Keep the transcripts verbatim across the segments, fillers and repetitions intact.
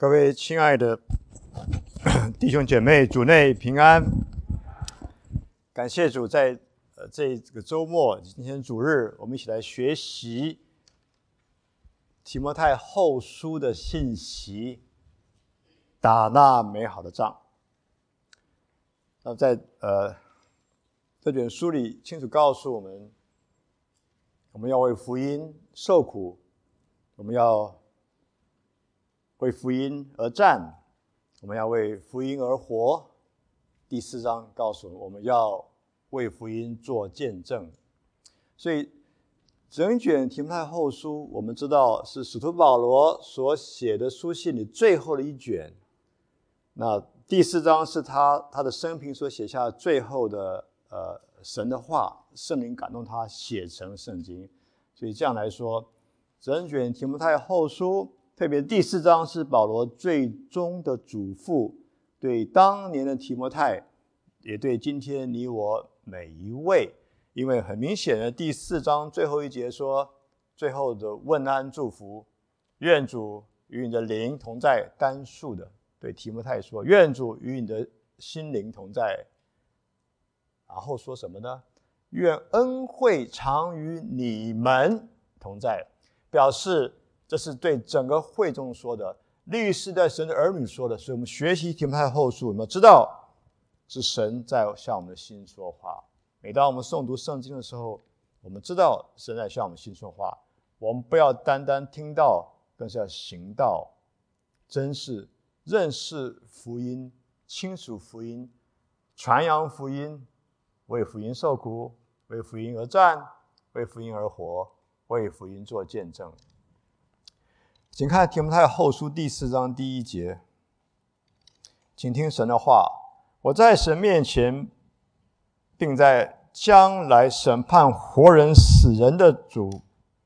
各位亲爱的弟兄姐妹，主内平安。感谢主在，在呃这个周末，今天主日，我们一起来学习提摩太后书的信息，打那美好的仗。那在呃这卷书里清楚告诉我们，我们要为福音受苦，我们要为福音而战，我们要为福音而活。第四章告诉我们，我们要为福音做见证。所以整卷提摩太后书，我们知道是使徒保罗所写的书信里最后的一卷。那第四章是他他的生平所写下最后的呃神的话，圣灵感动他写成圣经。所以这样来说，整卷提摩太后书，特别第四章是保罗最终的嘱咐，对当年的提摩太，也对今天你我每一位。因为很明显的，第四章最后一节说，最后的问安祝福，愿主与你的灵同在，单数的对提摩太说，愿主与你的心灵同在。然后说什么呢？愿恩惠常与你们同在，表示这是对整个会众说的，历世代神的儿女说的。所以我们学习提摩太后书，我们要知道是神在向我们的心说话。每当我们诵读圣经的时候，我们知道神在向我们心说话，我们不要单单听到，更是要行道，真是认识福音，清楚福音，传扬福音，为福音受苦，为福音而战，为福音而活，为福音做见证。请看提摩太后书第四章第一节，请听神的话。我在神面前，并在将来审判活人死人的主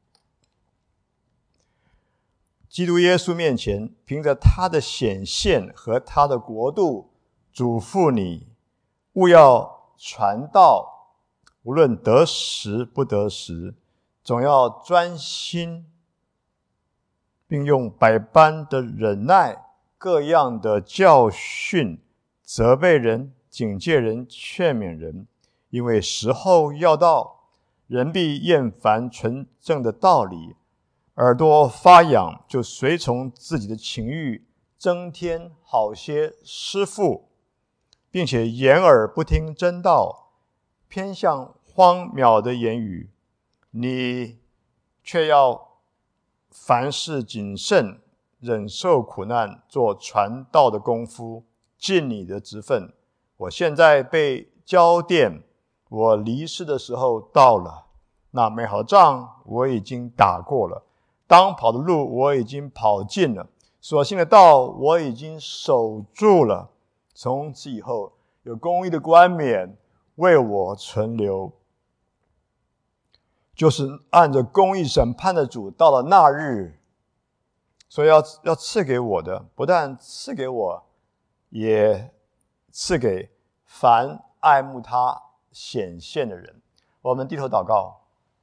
基督耶稣面前，凭着他的显现和他的国度，嘱咐你，务要传道，无论得时不得时，总要专心，并用百般的忍耐，各样的教训，责备人，警戒人，劝勉人。因为时候要到，人必厌烦纯正的道理，耳朵发痒，就随从自己的情欲，增添好些师傅，并且掩耳不听真道，偏向荒渺的言语。你却要凡事谨慎，忍受苦难，做传道的功夫，尽你的职分。我现在被交奠，我离世的时候到了。那美好的仗我已经打过了，当跑的路我已经跑尽了，所信的道我已经守住了。从此以后，有公义的冠冕为我存留，就是按着公义审判的主，到了那日，所以要要赐给我的，不但赐给我，也赐给凡爱慕他显现的人。我们低头祷告。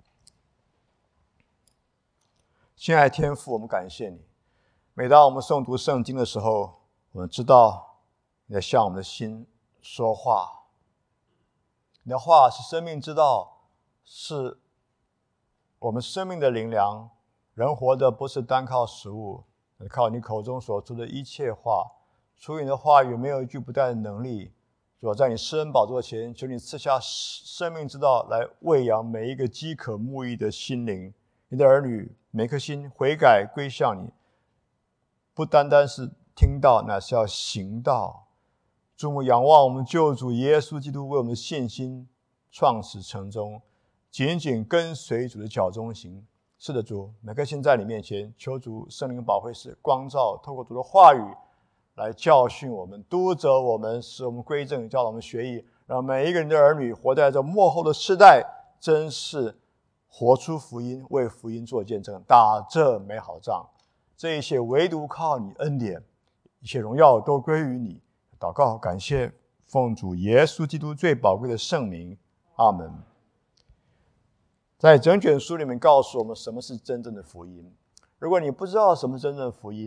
亲爱的天父，我们感谢你。每当我们诵读圣经的时候，我们知道你在向我们的心说话。你的话是生命之道，是我们生命的灵粮。人活的不是单靠食物，靠你口中所出的一切话。除你的话语，没有一句不带的能力。主要在你施恩宝座前，求你赐下生命之道，来喂养每一个饥渴慕义的心灵。你的儿女每颗心悔改归向你，不单单是听到，乃是要行道。注目仰望我们救主耶稣基督为我们的信心创始成终，紧紧跟随主的脚中行。是的，主，每颗心在你面前，求主圣灵保惠师光照，透过主的话语来教训我们，督责我们，使我们归正，教导我们学艺，让每一个人的儿女活在这末后的世代，真是活出福音，为福音做见证，打这美好仗。这一切唯独靠你恩典，一切荣耀都归于你。祷告感谢，奉主耶稣基督最宝贵的圣名，阿们。在整卷书里面告诉我们什么是真正的福音。如果你不知道什么是真正的福音，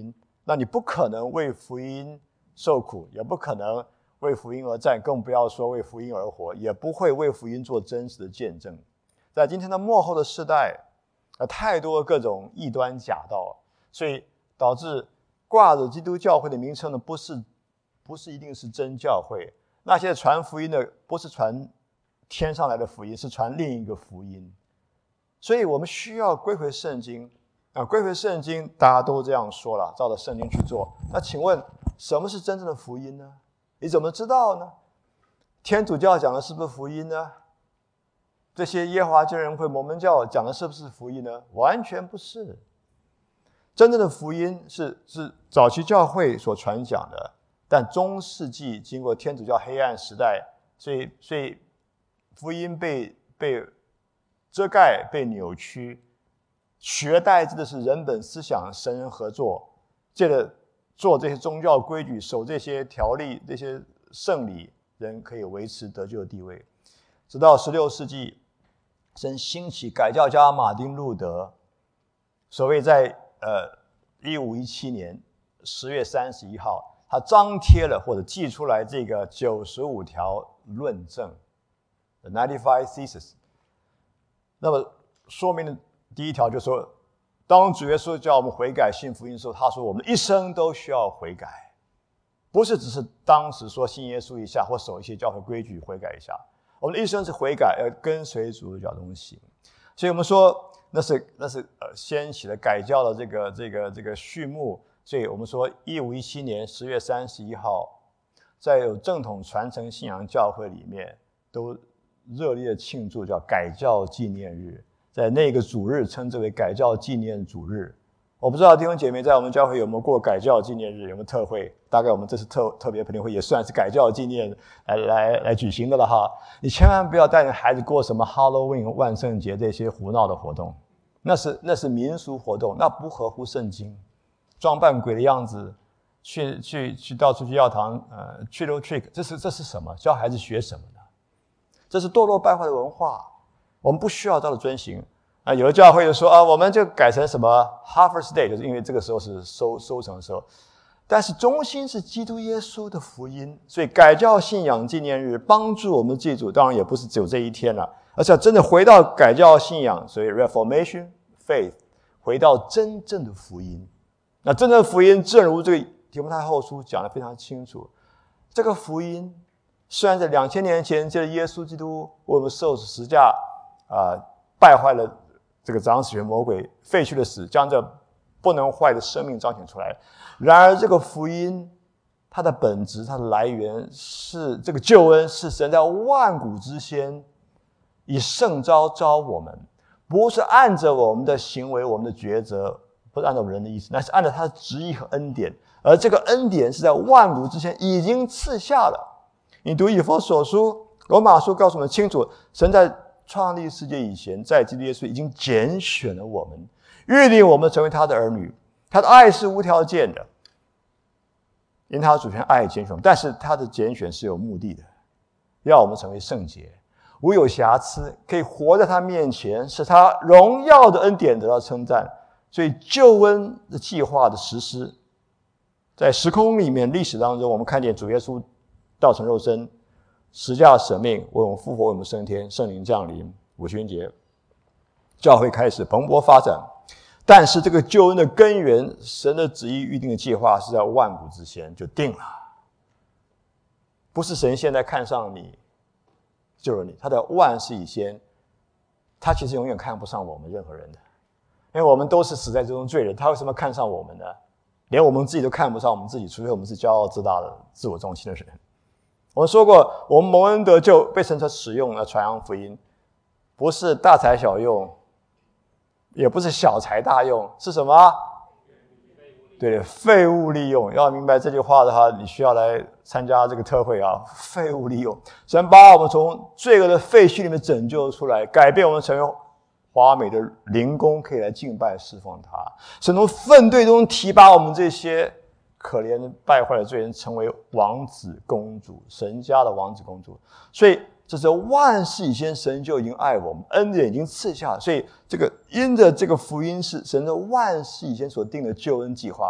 那你不可能为福音受苦，也不可能为福音而战，更不要说为福音而活，也不会为福音做真实的见证。在今天的末后的世代，有太多各种异端假道，所以导致挂着基督教会的名称的不是不是一定是真教会，那些传福音的不是传天上来的福音，是传另一个福音。所以我们需要归回圣经啊，归回圣经，大家都这样说了，照着圣经去做。那请问，什么是真正的福音呢？你怎么知道呢？天主教讲的是不是福音呢？这些耶和华见人会、摩门教讲的是不是福音呢？完全不是。真正的福音是是早期教会所传讲的，但中世纪经过天主教黑暗时代，所以所以福音被被遮盖、被扭曲，取而代之的是人本思想、神人合作，借着做这些宗教规矩、守这些条例、这些圣礼，人可以维持得救的地位。直到十六世纪，神兴起改教家马丁路德，所谓在呃一五一七年十月三十一号，他张贴了或者寄出来这个九十五条论证 ，the ninety-five theses。那么说明的第一条就是说，当主耶稣叫我们悔改信福音的时候，他说我们一生都需要悔改，不是只是当时说信耶稣一下或守一些教会规矩悔改一下，我们的一生是悔改，要跟随主的脚中行。所以我们说那是那是呃掀起了改教的这个这个这个序幕。所以我们说一五一七年十月三十一号，在有正统传承信仰教会里面都热烈庆祝叫改教纪念日，在那个主日称之为改教纪念主日。我不知道弟兄姐妹在我们教会有没有过改教纪念日，有没有特会？大概我们这次特特别培灵会也算是改教纪念来来来举行的了哈。你千万不要带你孩子过什么 Halloween 万圣节这些胡闹的活动，那是那是民俗活动，那不合乎圣经。装扮鬼的样子，去去去到处去教堂，呃 trick or trick， 这是这是什么？教孩子学什么呢？这是堕落败坏的文化，我们不需要照着遵行。啊，有的教会就说啊，我们就改成什么 Harvest Day， 就是因为这个时候是收收成的时候。但是中心是基督耶稣的福音，所以改教信仰纪念日帮助我们记住，当然也不是只有这一天了，而是要真的回到改教信仰，所以 Reformation Faith， 回到真正的福音。那真正的福音，正如这个提摩太后书讲得非常清楚，这个福音虽然在两千年前借着耶稣基督为我们受死十架，啊、呃，败坏了这个掌死权魔鬼，废去了死，将这不能坏的生命彰显出来。然而，这个福音它的本质、它的来源是这个救恩，是神在万古之先以圣召召我们，不是按着我们的行为、我们的抉择。不是按照人的意思，那是按照他的旨意和恩典，而这个恩典是在万古之前已经赐下了。你读以弗所书、罗马书告诉我们清楚，神在创立世界以前，在基督耶稣已经拣选了我们，预定我们成为他的儿女。他的爱是无条件的，因他的主权爱拣选，但是他的拣选是有目的的，要我们成为圣洁，无有瑕疵，可以活在他面前，使他荣耀的恩典得到称赞。所以救恩的计划的实施，在时空里面、历史当中，我们看见主耶稣道成肉身，十架舍命，为我们复活，为我们升天，圣灵降临，五旬节，教会开始蓬勃发展。但是这个救恩的根源，神的旨意预定的计划是在万古之前就定了，不是神现在看上你救了你，他在万世以先，他其实永远看不上我们任何人的。因为我们都是死在这种罪人，他为什么看上我们呢？连我们自己都看不上我们自己，除非我们是骄傲自大的自我中心的人。我们说过，我们蒙恩得救，被神所使用来传扬福音，不是大材小用，也不是小材大用，是什么？对，废物利用。要明白这句话的话，你需要来参加这个特会啊！废物利用，神把我们从罪恶的废墟里面拯救出来，改变我们成为华美的灵宫，可以来敬拜侍奉他。神从粪堆中提拔我们这些可怜败坏的罪人，成为王子公主，神家的王子公主。所以这是万世以前神就已经爱我们，恩典已经赐下了。所以这个因着这个福音是神的万世以前所定的救恩计划，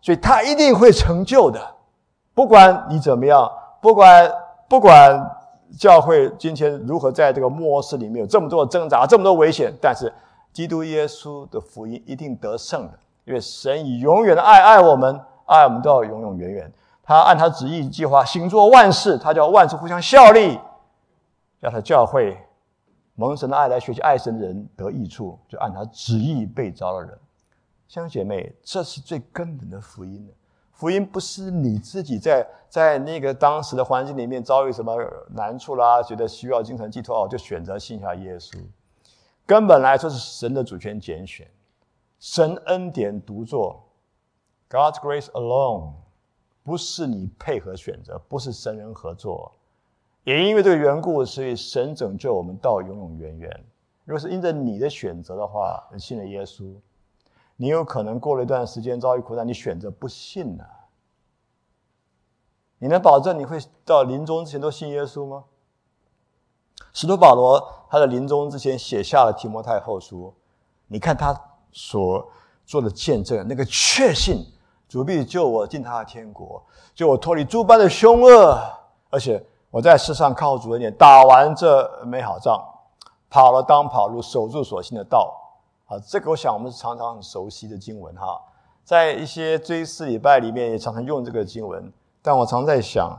所以他一定会成就的。不管你怎么样，不管不管教会今天如何在这个末世里面有这么多的挣扎，这么多危险，但是基督耶稣的福音一定得胜的，因为神以永远的爱爱我们，爱我们到永永远远。他按他旨意计划行作万事，他叫万事互相效力，叫他教会蒙神的爱来学习爱神的人得益处，就按他旨意被召的人。弟兄姐妹，这是最根本的福音。福音不是你自己在在那个当时的环境里面遭遇什么难处啦，觉得需要精神寄托哦，就选择信下耶稣。根本来说是神的主权拣选，神恩典独作 ，God's grace alone， 不是你配合选择，不是神人合作。也因为这个缘故，所以神拯救我们到永永远远。如果是因着你的选择的话，你信了耶稣，你有可能过了一段时间遭遇苦难，你选择不信了。你能保证你会到临终之前都信耶稣吗？使徒保罗他在临终之前写下了提摩太后书，你看他所做的见证，那个确信主必救我进他的天国，救我脱离诸般的凶恶，而且我在世上靠主恩典打完这美好仗，跑了当跑路，守住所信的道。啊，这个我想我们是常常很熟悉的经文哈，在一些追思礼拜里面也常常用这个经文。但我常在想，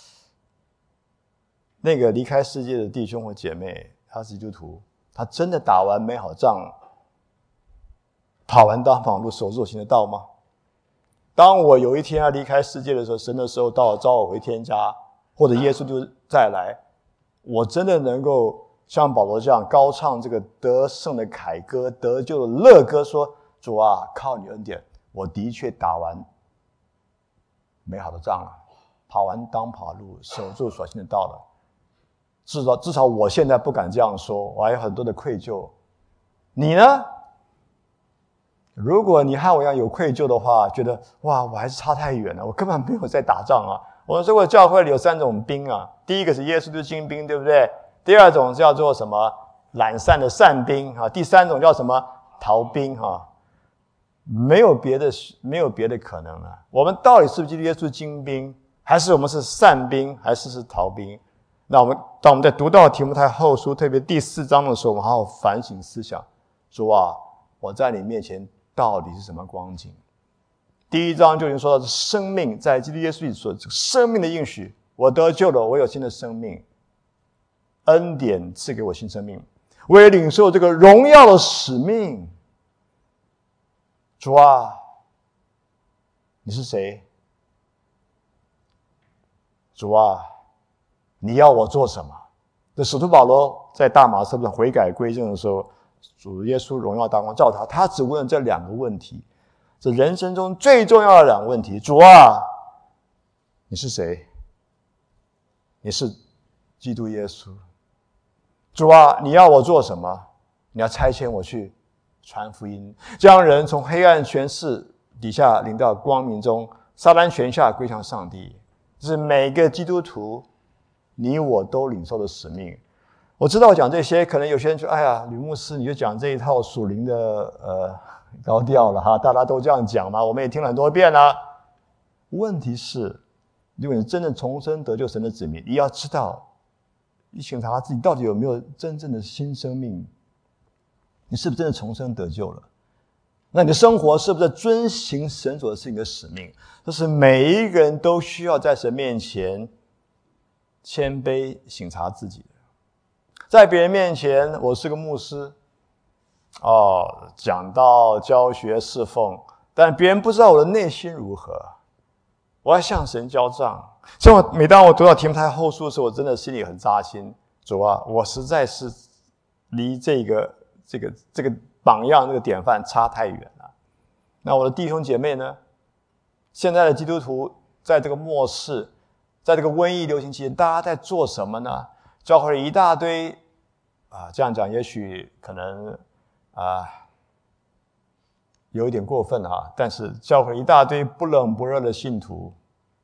那个离开世界的弟兄和姐妹，他是基督徒，他真的打完美好仗，跑完当跑路，守住所信的道吗？当我有一天要离开世界的时候，神的时候到了召我回天家，或者耶稣就再来，我真的能够像保罗这样高唱这个得胜的凯歌，得救的乐歌，说主啊，靠你恩典，我的确打完美好的仗了，跑完当跑路，守住所信的道了。至少至少我现在不敢这样说，我还有很多的愧疚。你呢？如果你和我一样有愧疚的话，觉得哇，我还是差太远了，我根本没有在打仗啊。我们说过教会里有三种兵啊，第一个是耶稣的精兵，对不对？第二种叫做什么懒散的善兵啊，第三种叫什么逃兵啊，没有别的没有别的可能了。我们到底是不是基督耶稣精兵，还是我们是善兵，还是是逃兵？那我们当我们在读到提摩太后书，特别第四章的时候，我们好好反省思想，主啊，我在你面前到底是什么光景？第一章就已经说到生命，在基督耶稣里说生命的应许，我得救了，我有新的生命。恩典赐给我新生命，我也领受这个荣耀的使命。主啊，你是谁？主啊，你要我做什么？这使徒保罗在大马色路上悔改归正的时候，主耶稣荣耀大光照他，他只问了这两个问题，这人生中最重要的两个问题。主啊，你是谁？你是基督耶稣。主啊，你要我做什么？你要差遣我去传福音，将人从黑暗权势底下领到光明中，撒旦权下归向上帝。这是每个基督徒你我都领受的使命。我知道我讲这些，可能有些人说，哎呀，吕牧师你就讲这一套属灵的呃高调了哈，大家都这样讲嘛，我们也听了很多遍了。问题是，如果你真正重生得救神的子民，你要知道，你检查自己到底有没有真正的新生命，你是不是真的重生得救了？那你的生活是不是遵行神所赐你的使命？这是每一个人都需要在神面前谦卑省察自己的。在别人面前，我是个牧师，哦，讲道、教学、侍奉，但别人不知道我的内心如何。我要向神交账。所以每当我读到提摩太后书的时候，我真的心里很扎心。主啊，我实在是离这个这个这个榜样、这个典范差太远了。那我的弟兄姐妹呢？现在的基督徒在这个末世，在这个瘟疫流行期间，大家在做什么呢？教会一大堆啊，这样讲也许可能啊有一点过分啊，但是教会一大堆不冷不热的信徒。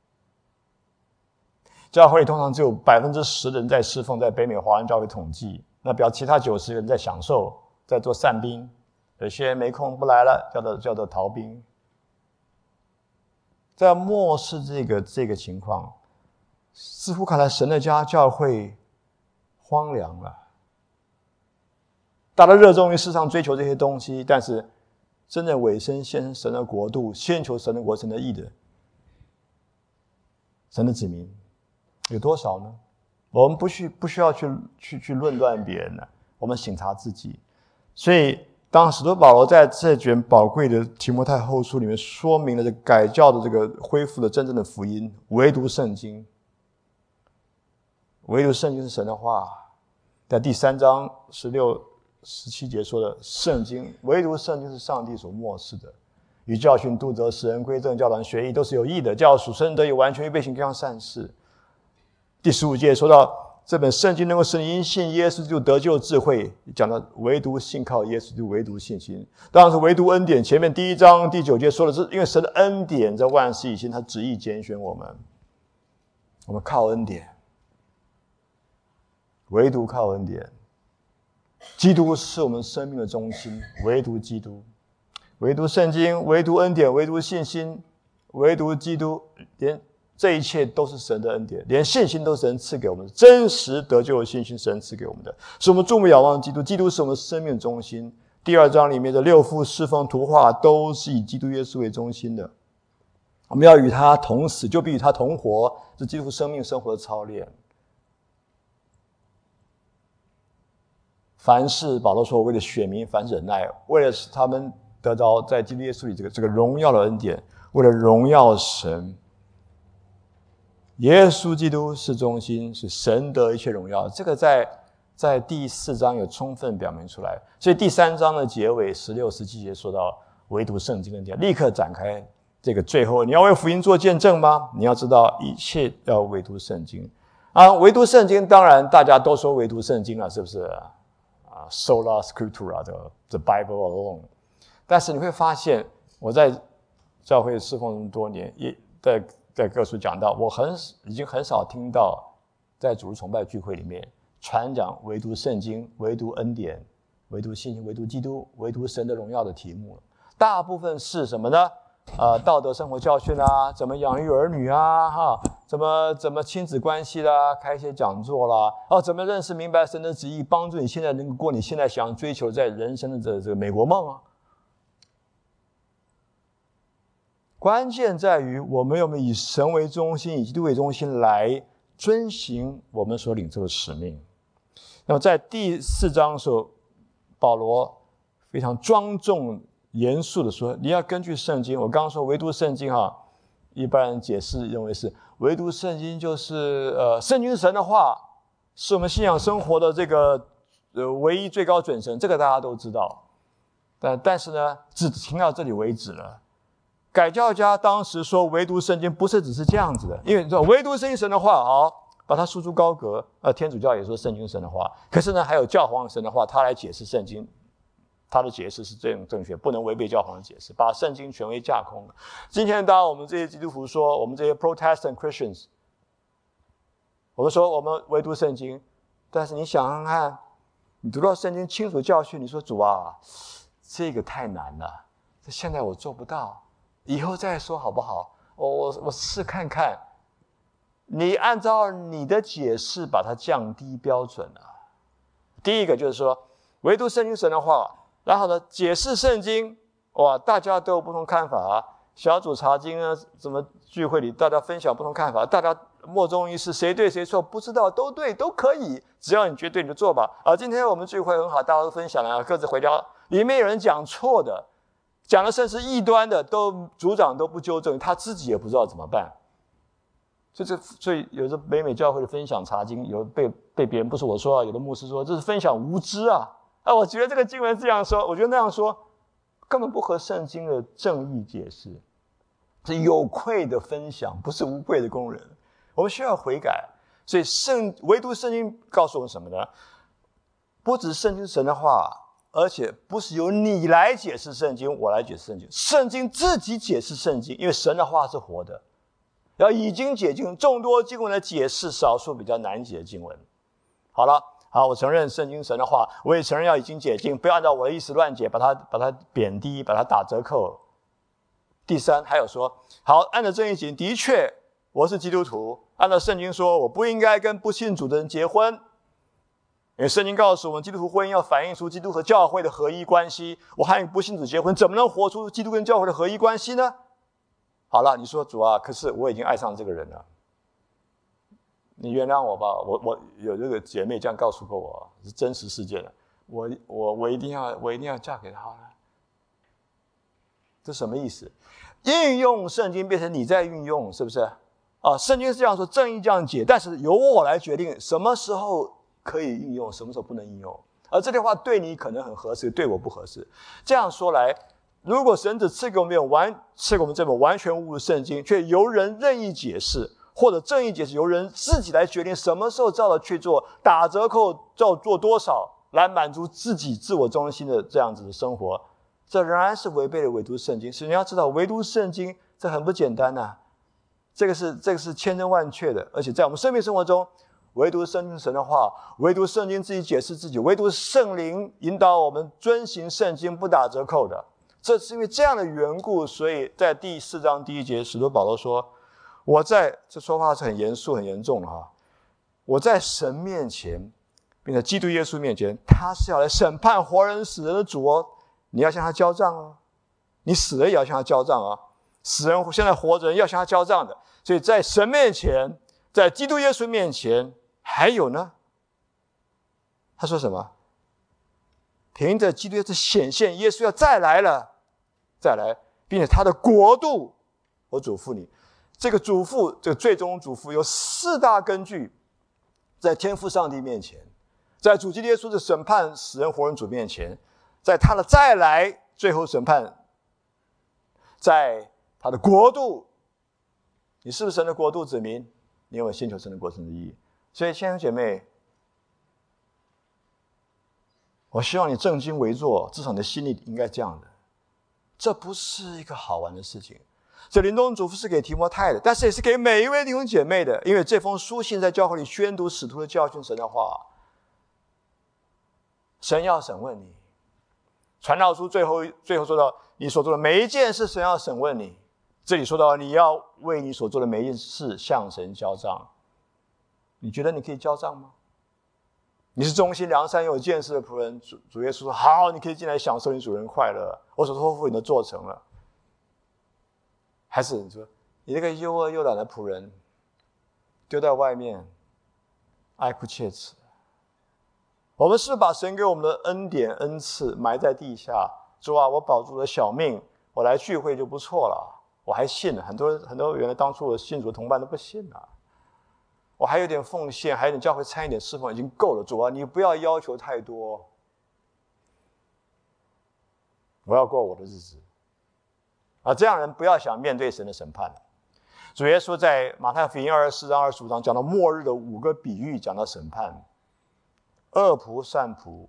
教会里通常只有百分之十的人在侍奉，在北美华人教会统计，那表其他九十人在享受，在做善兵，有些人没空不来了，叫做叫做逃兵。 在漠视这个这个情况，似乎看来神的家教会荒凉了。大家热衷于世上追求这些东西，但是真正委身献神的国度，先求神的国、神的义的神的子民有多少呢？我们不需不需要去去去论断别人了，我们省察自己。所以当使徒保罗在这卷宝贵的提摩太后书里面说明了这改教的这个恢复的真正的福音，唯独圣经，唯独圣经是神的话，在第三章十六、十七节说的圣经，唯独圣经是上帝所默示的，与教训、督责、使人归正、教导人学义，都是有益的，叫属神得以完全，预备行各样善事。第十五节说到这本圣经能够使你因信耶稣基督得救智慧，讲到唯独信靠耶稣基督，唯独信心，当然是唯独恩典。前面第一章第九节说的是，因为神的恩典在万事以先，他旨意拣选我们，我们靠恩典，唯独靠恩典。基督是我们生命的中心，唯独基督，唯独圣经，唯独恩典，唯独信心，唯独基督，连这一切都是神的恩典，连信心都是神赐给我们的，真实得救的信心神赐给我们的，是我们注目仰望基督，基督是我们生命的中心。第二章里面的六幅诗风图画都是以基督耶稣为中心的，我们要与他同死，就必与他同活，是基督生命生活的操练。凡事保罗说，为了选民凡忍耐，为了使他们得到在基督耶稣里这个这个荣耀的恩典，为了荣耀神。耶稣基督是中心，是神得一切荣耀，这个在在第四章有充分表明出来。所以第三章的结尾十六、十七节说到唯独圣经的点，立刻展开这个最后，你要为福音做见证吗？你要知道一切要唯独圣经啊！唯独圣经，当然大家都说唯独圣经了，是不是啊 ？Sola Scriptura 的 The Bible alone。但是你会发现，我在教会侍奉这么多年，也在在各处讲到，我很已经很少听到在主日崇拜聚会里面传讲唯独圣经、唯独恩典、唯独信心、唯独基督、唯独神的荣耀的题目了。大部分是什么呢？呃，道德生活教训啊，怎么养育儿女啊，哈，怎么怎么亲子关系啦，开一些讲座啦，哦，怎么认识明白神的旨意，帮助你现在能够过你现在想追求在人生的这这个美国梦啊。关键在于我们有没有以神为中心，以基督为中心来遵行我们所领受的使命。那么在第四章的时候，保罗非常庄重严肃的说，你要根据圣经。我刚刚说唯独圣经哈，一般人解释认为是唯独圣经就是呃，圣经是神的话，是我们信仰生活的这个呃唯一最高准绳，这个大家都知道。但但是呢，只停到这里为止了。改教家当时说唯独圣经不是只是这样子的，因为你知道唯独圣经神的话，好把它束之高阁。呃，天主教也说圣经神的话，可是呢，还有教皇神的话，他来解释圣经，他的解释是正正确，不能违背教皇的解释，把圣经权威架空了。今天当我们这些基督徒说，我们这些 Protestant Christians， 我们说我们唯独圣经，但是你想想看，你读到圣经清楚教训，你说主啊，这个太难了，这现在我做不到。以后再说好不好？我我我试看看。你按照你的解释把它降低标准了。第一个就是说，唯独圣经神的话，然后呢，解释圣经，哇，大家都有不同看法啊。小组查经啊，怎么聚会里大家分享不同看法，大家莫衷一是，谁对谁错不知道，都对都可以，只要你觉得对你就做吧。啊，今天我们聚会很好，大家都分享了，各自回家，里面有人讲错的。讲的甚至异端的，都组长都不纠正，他自己也不知道怎么办。所以这所以有的北美教会的分享查经，有被被别人不是我说啊，有的牧师说这是分享无知啊。啊，我觉得这个经文这样说，我觉得那样说根本不合圣经的正义解释，是有愧的分享，不是无愧的工人。我们需要悔改。所以圣唯独圣经告诉我们什么呢？不只圣经神的话。而且不是由你来解释圣经，我来解释圣经，圣经自己解释圣经，因为神的话是活的。要已经解经，众多经文的解释，少数比较难解的经文。好了，好，我承认圣经神的话，我也承认要已经解经，不要按照我的意思乱解，把它把它贬低，把它打折扣。 第三，还有说，好，按照正义经，的确我是基督徒，按照圣经说，我不应该跟不信主的人结婚，因为圣经告诉我们，基督徒婚姻要反映出基督和教会的合一关系。我和不信主结婚，怎么能活出基督跟教会的合一关系呢？好了，你说主啊，可是我已经爱上这个人了，你原谅我吧。我我有这个姐妹这样告诉过我，是真实事件的。我我我一定要我一定要嫁给他了。这什么意思？应用圣经变成你在运用，是不是？啊，圣经是这样说，正义这样解，但是由我来决定什么时候可以应用，什么时候不能应用。而这句话对你可能很合适，对我不合适。这样说来，如果神只赐给我们完赐给我们这本完全无误的圣经，却由人任意解释，或者正义解释由人自己来决定什么时候照着去做，打折扣照做多少，来满足自己自我中心的这样子的生活，这仍然是违背了唯独圣经。所以你要知道，唯独圣经这很不简单呐、啊，这个是这个是千真万确的，而且在我们生命生活中，唯独圣经神的话，唯独圣经自己解释自己，唯独圣灵引导我们遵行圣经不打折扣的。这是因为这样的缘故，所以在第四章第一节，使徒保罗说：“我在这说话是很严肃、很严重的哈。我在神面前，并在基督耶稣面前，他是要来审判活人死人的主哦。你要向他交账哦，你死了也要向他交账哦。死人现在活着人要向他交账的。所以在神面前，在基督耶稣面前，还有呢，他说什么？凭着基督耶稣显现，耶稣要再来了，再来，并且他的国度，我嘱咐你，这个嘱咐，这个最终嘱咐有四大根据，在天父上帝面前，在主基督耶稣的审判死人活人主面前，在他的再来最后审判，在他的国度。你是不是神的国度子民？你有没有先求神的国度之意？所以，亲爱的姐妹，我希望你正襟危坐，至少你的心里应该这样的。这不是一个好玩的事情。这临终嘱咐是给提摩太的，但是也是给每一位弟兄姐妹的，因为这封书信在教会里宣读使徒的教训神的话。神要审问你，传道书最后最后说到，你所做的每一件事，神要审问你。这里说到，你要为你所做的每一件事向神交账。你觉得你可以交账吗？你是忠心良善又有见识的仆人，主主耶稣说：“好，你可以进来享受你主人快乐，我所托付你的做成了。”还是你说你这个又饿又懒的仆人，丢在外面，爱哭切齿？我们是把神给我们的恩典恩赐埋在地下。主啊，我保住了小命，我来聚会就不错了。我还信了，很多很多原来当初我信主的同伴都不信了。我还有点奉献，还有点教会参与点侍奉，已经够了。主啊，你不要要求太多，我要过我的日子。啊，这样人不要想面对神的审判。主耶稣在马太福音二十四章、二十五章讲到末日的五个比喻，讲到审判：恶仆、善仆、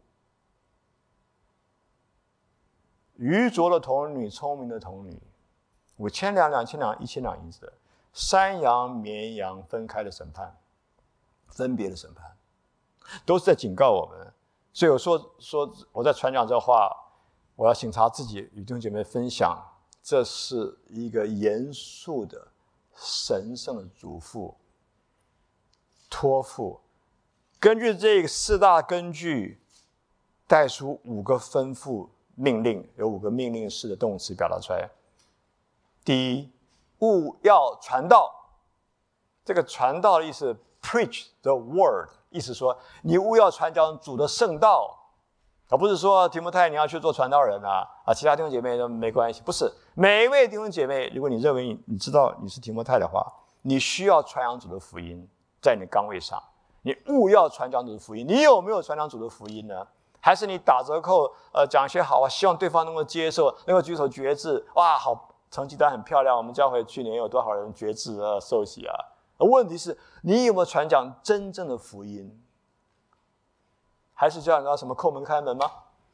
愚拙的童女、聪明的童女，五千两、两千两、一千两银子的，山羊、绵羊分开的审判，分别的审判，都是在警告我们。所以我说说我在传讲这话，我要省察自己与弟兄姐妹分享，这是一个严肃的、神圣的嘱咐、托付。根据这个四大根据，带出五个吩咐命令，有五个命令式的动词表达出来。第一，务要传道。这个传道的意思 preach the word， 意思说你务要传讲主的圣道，而不是说提摩太你要去做传道人啊，啊，其他弟兄姐妹都没关系。不是，每一位弟兄姐妹，如果你认为 你, 你知道你是提摩太的话，你需要传扬主的福音，在你的岗位上，你务要传讲主的福音。你有没有传讲主的福音呢？还是你打折扣，呃，讲一些好话，希望对方能够接受，能够举手决志，哇，好，成绩单很漂亮，我们教会去年有多少人决志啊、受洗啊？而问题是，你有没有传讲真正的福音？还是叫人家什么叩门开门吗？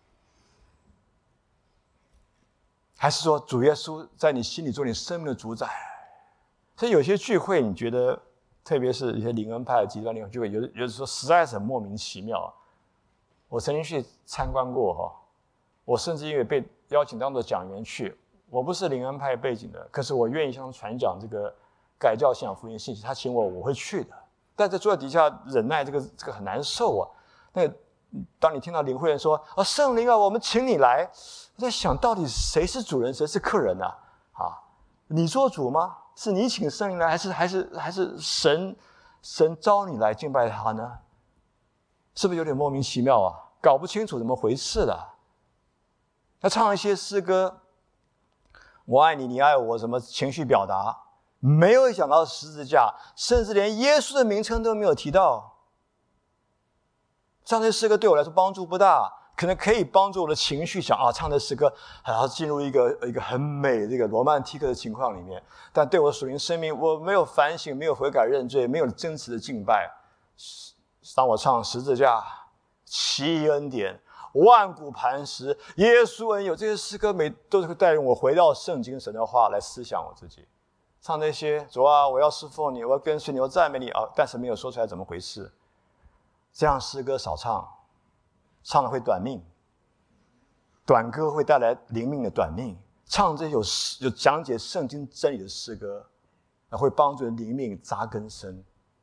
还是说主耶稣在你心里做你生命的主宰？所以有些聚会，你觉得，特别是一些灵恩派的极端灵恩聚会，有的有的时候实在是很莫名其妙。我曾经去参观过哈，我甚至因为被邀请当作讲员去， 我不是灵恩派背景的，可是我愿意向他们传讲这个改教信仰福音信息。他请我，我会去的。但在坐在底下忍耐，这个这个很难受啊。那个当你听到领会人说：“啊，圣灵啊，我们请你来。”我在想到底谁是主人，谁是客人啊？啊，你做主吗？是你请圣灵来，还是还是还是神神召你来敬拜他呢？是不是有点莫名其妙啊？搞不清楚怎么回事了。他唱一些诗歌，我爱你，你爱我，什么情绪表达，没有想到十字架，甚至连耶稣的名称都没有提到。唱这些诗歌对我来说帮助不大，可能可以帮助我的情绪想啊，唱这诗歌还要进入一个一个很美的这个罗曼蒂克的情况里面，但对我的属灵生命，我没有反省，没有悔改认罪，没有真实的敬拜。当我唱十字架、奇异恩典、万古磐石、耶稣恩友，这些诗歌每都是会带领我回到圣经神的话来思想我自己。唱那些主啊，我要侍奉你，我要跟随你，我赞美你啊，但是没有说出来怎么回事。这样诗歌少唱，唱了会短命，短歌会带来灵命的短命。唱这些有有讲解圣经真理的诗歌，会帮助灵命扎根深。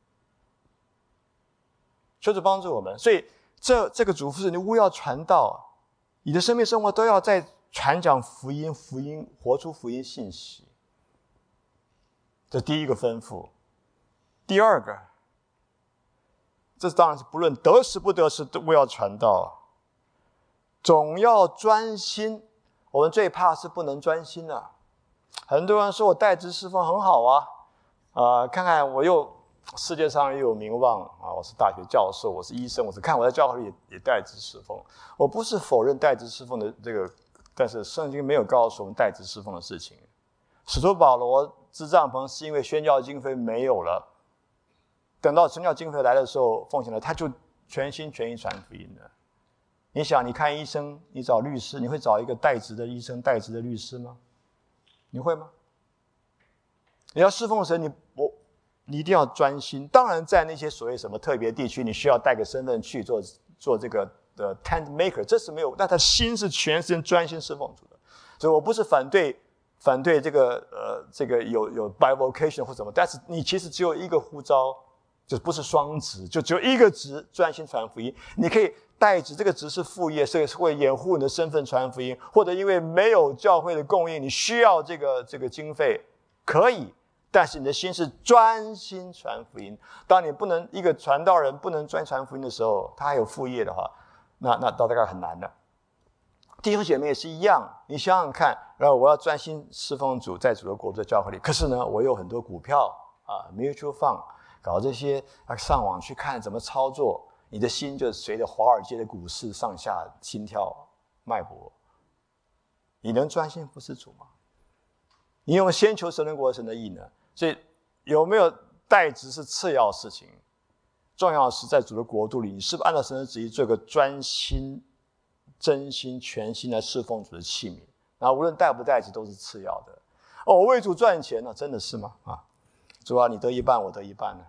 求主帮助我们，所以这这个嘱咐是你务要传道，你的生命生活都要在传讲福音，福音活出福音信息。这第一个吩咐。第二个，这当然是不论得时不得时都要传道，总要专心。我们最怕是不能专心啊。很多人说我代职侍奉很好啊，呃，看看我又世界上又有名望啊，我是大学教授，我是医生，我是看我在教会里 也, 也代职侍奉。我不是否认代职侍奉的这个，但是圣经没有告诉我们代职侍奉的事情。使徒保罗支帐篷是因为宣教经费没有了，等到宣教经费来的时候，奉献了，他就全心全意传福音了。你想，你看医生，你找律师，你会找一个代职的医生、代职的律师吗？你会吗？你要侍奉神，你我你一定要专心。当然，在那些所谓什么特别地区，你需要带个身份去做做这个的 tent maker， 这是没有，但他心是全时间专心侍奉主的。所以我不是反对反对这个呃这个有有 bivocation 或什么，但是你其实只有一个呼召。就不是双职，就只有一个职，专心传福音。你可以代职，这个职是副业，是会掩护你的身份传福音，或者因为没有教会的供应，你需要这个这个经费，可以。但是你的心是专心传福音。当你不能一个传道人不能专传福音的时候，他还有副业的话，那那到大概很难的。弟兄姐妹也是一样，你想想看，然后我要专心侍奉主，在主的国度的教会里，可是呢，我有很多股票啊 ，mutual fund。搞这些上网去看怎么操作，你的心就随着华尔街的股市上下心跳脉搏。你能专心服侍主吗？你有没有先求神的国神的义呢？所以有没有代职是次要事情，重要的是在主的国度里，你是不是按照神的旨意做个专心、真心、全心来侍奉主的器皿？然后无论代不代职都是次要的。哦，我为主赚钱呢，真的是吗？啊，主啊，你得一半，我得一半呢。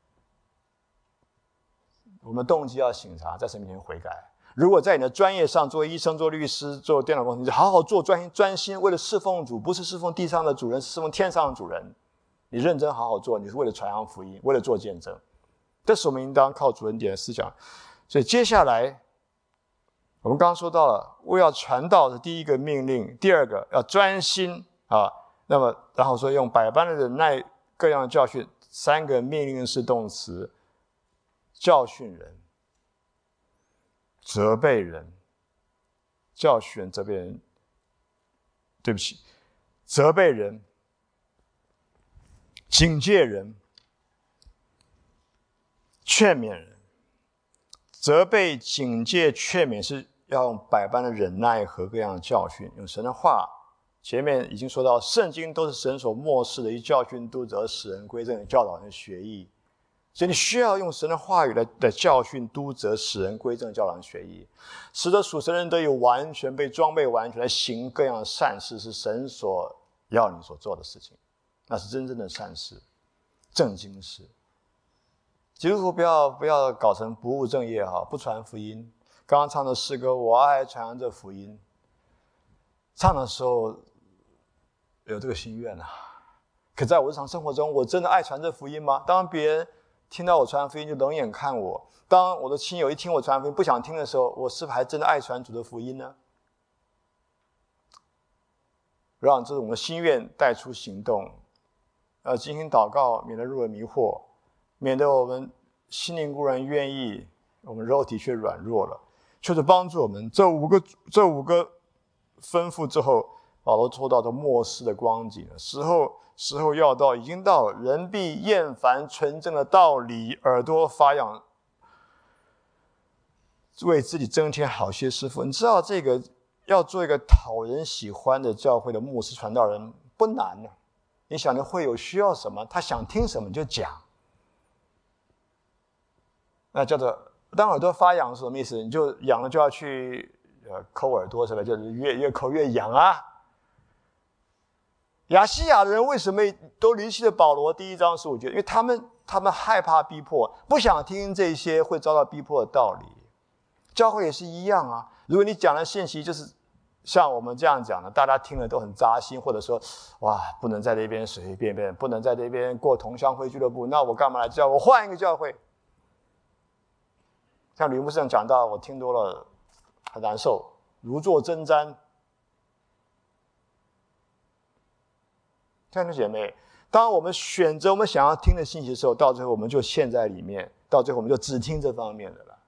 我们动机要醒察，在神面前悔改。如果在你的专业上，做医生、做律师、做电脑工程师，好好做，专心专心，为了侍奉主，不是侍奉地上的主人，是侍奉天上的主人。你认真好好做，你是为了传扬福音，为了做见证。这是我们应当靠主恩典的思想。所以接下来，我们刚刚说到了，为要传道的第一个命令，第二个要专心啊。那么，然后说用百般的忍耐，各样的教训，三个命令式动词。教训人，责备人，教训责备人，对不起，责备人，警戒人，劝勉人。责备、警戒、劝勉是要用百般的忍耐和各样的教训，用神的话。前面已经说到，圣经都是神所默示的，以教训、督责、使人归正、教导人学义。所以你需要用神的话语来来教训、督责、使人归正、教导人学义，使得属神人得以完全被装备完全来行各样的善事，是神所要你所做的事情，那是真正的善事、正经事。基督徒不要不要搞成不务正业哈，不传福音。刚刚唱的诗歌，我爱传扬这福音，唱的时候有这个心愿啊。可在我日常生活中，我真的爱传这福音吗？当别人听到我传福音就冷眼看我，当我的亲友一听我传福音不想听的时候，我是不是还真的爱传主的福音呢？让这种的心愿带出行动，呃，进行祷告，免得入了迷惑，免得我们心灵固然愿意，我们肉体却软弱了。求主帮助我们。这五个这五个吩咐之后，保罗说到的末世的光景了，时候时候要到，已经到了。人必厌烦纯正的道理，耳朵发痒，为自己增添好些师傅。你知道这个要做一个讨人喜欢的教会的牧师传道人不难啊。你想着会有需要什么，他想听什么就讲。那叫做当耳朵发痒是什么意思？你就痒了就要去呃抠耳朵，是吧？就是越越抠越痒啊。亚细亚的人为什么都离弃了保罗？第一章十五节，因为他们他们害怕逼迫，不想听这些会遭到逼迫的道理。教会也是一样啊。如果你讲的信息就是像我们这样讲的，大家听了都很扎心，或者说哇，不能在这边随随便便，不能在这边过同乡会俱乐部，那我干嘛来教？我换一个教会。像吕牧师长讲到，我听多了很难受，如坐针毡。弟兄姐妹，当我们选择我们想要听的信息的时候，到最后我们就陷在里面，到最后我们就只听这方面的了。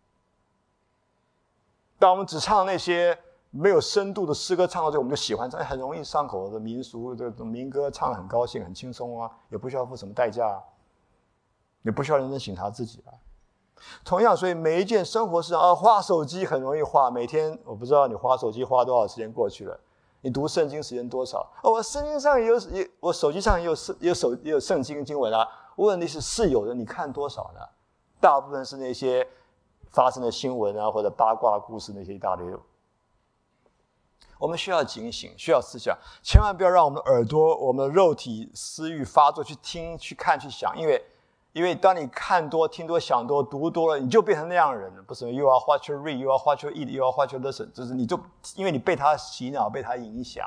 当我们只唱那些没有深度的诗歌，唱到最后我们就喜欢唱很容易上口的民俗的民歌，唱得很高兴很轻松啊，也不需要付什么代价啊，也不需要认真省察自己啊。同样，所以每一件生活事上啊，滑手机很容易滑，每天我不知道你滑手机花多少时间过去了，你读圣经时间多少？哦，我圣经上也有，也我手机上也有也有手也有圣经经文啊。问题是是有的，你看多少呢？大部分是那些发生的新闻啊，或者八卦故事那些一大堆。我们需要警醒，需要思想，千万不要让我们的耳朵、我们的肉体私欲发作，去听、去看、去想，因为。因为当你看多、听多、想多、读多了，你就变成那样的人了。不是 you are what you read, you are what you eat, you are what you listen， 就是你就因为你被他洗脑、被他影响。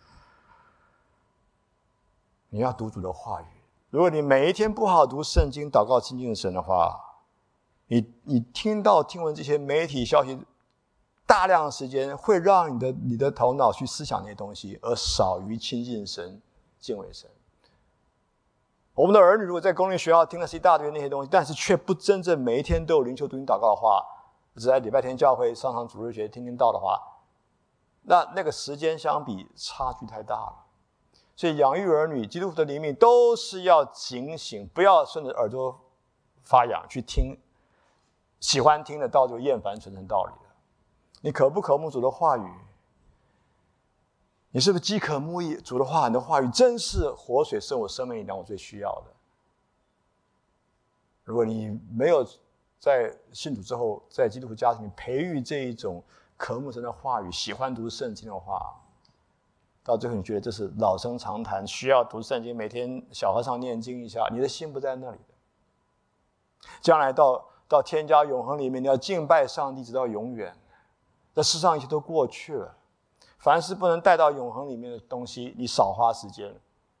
你要读主的话语。如果你每一天不好好读圣经、祷告亲近神的话，你你听到听闻这些媒体消息，大量的时间会让你的你的头脑去思想那些东西，而少于亲近神、敬畏神。我们的儿女如果在公立学校听的是一大堆那些东西，但是却不真正每一天都有灵修读经祷告的话，只在礼拜天教会上上主日学听听道的话，那那个时间相比差距太大了。所以养育儿女，基督徒的灵命都是要警醒，不要顺着耳朵发痒去听喜欢听的道，就厌烦纯正道理了。你渴不渴慕主的话语？你是不是饥渴慕义主的话？你的话语真是活水，是我生命里让我最需要的。如果你没有在信主之后，在基督徒家庭里培育这一种渴慕神的话语，喜欢读圣经的话，到最后你觉得这是老生常谈，需要读圣经，每天小和尚念经一下，你的心不在那里的。将来到到天家永恒里面，你要敬拜上帝直到永远。这世上一切都过去了。凡是不能带到永恒里面的东西，你少花时间。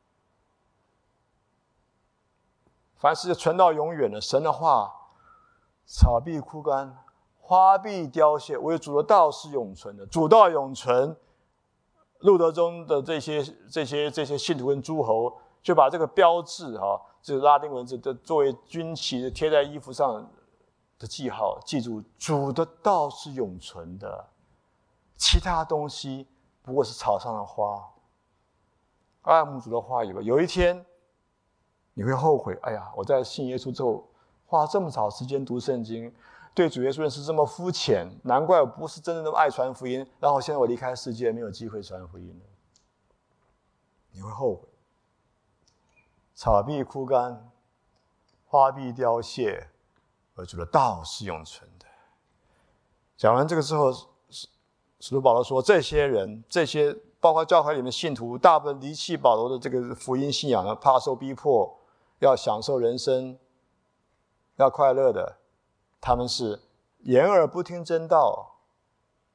凡是存到永远的神的话，草必枯干，花必凋谢，唯有主的道是永存的。主道永存，路德中的这些这些这些信徒跟诸侯，就把这个标志啊，这个拉丁文字的作为军旗贴在衣服上的记号，记住主的道是永存的。其他东西不过是草上的花。爱慕主的话语吧，有一天你会后悔，哎呀，我在信耶稣之后花这么少时间读圣经，对主耶稣认识这么肤浅，难怪我不是真正的爱传福音，然后现在我离开世界没有机会传福音了。你会后悔。草必枯干，花必凋谢，而主的道是永存的。讲完这个之后，使徒保罗说，这些人，这些包括教会里面的信徒，大部分离弃保罗的这个福音信仰，怕受逼迫，要享受人生，要快乐的，他们是掩耳不听真道，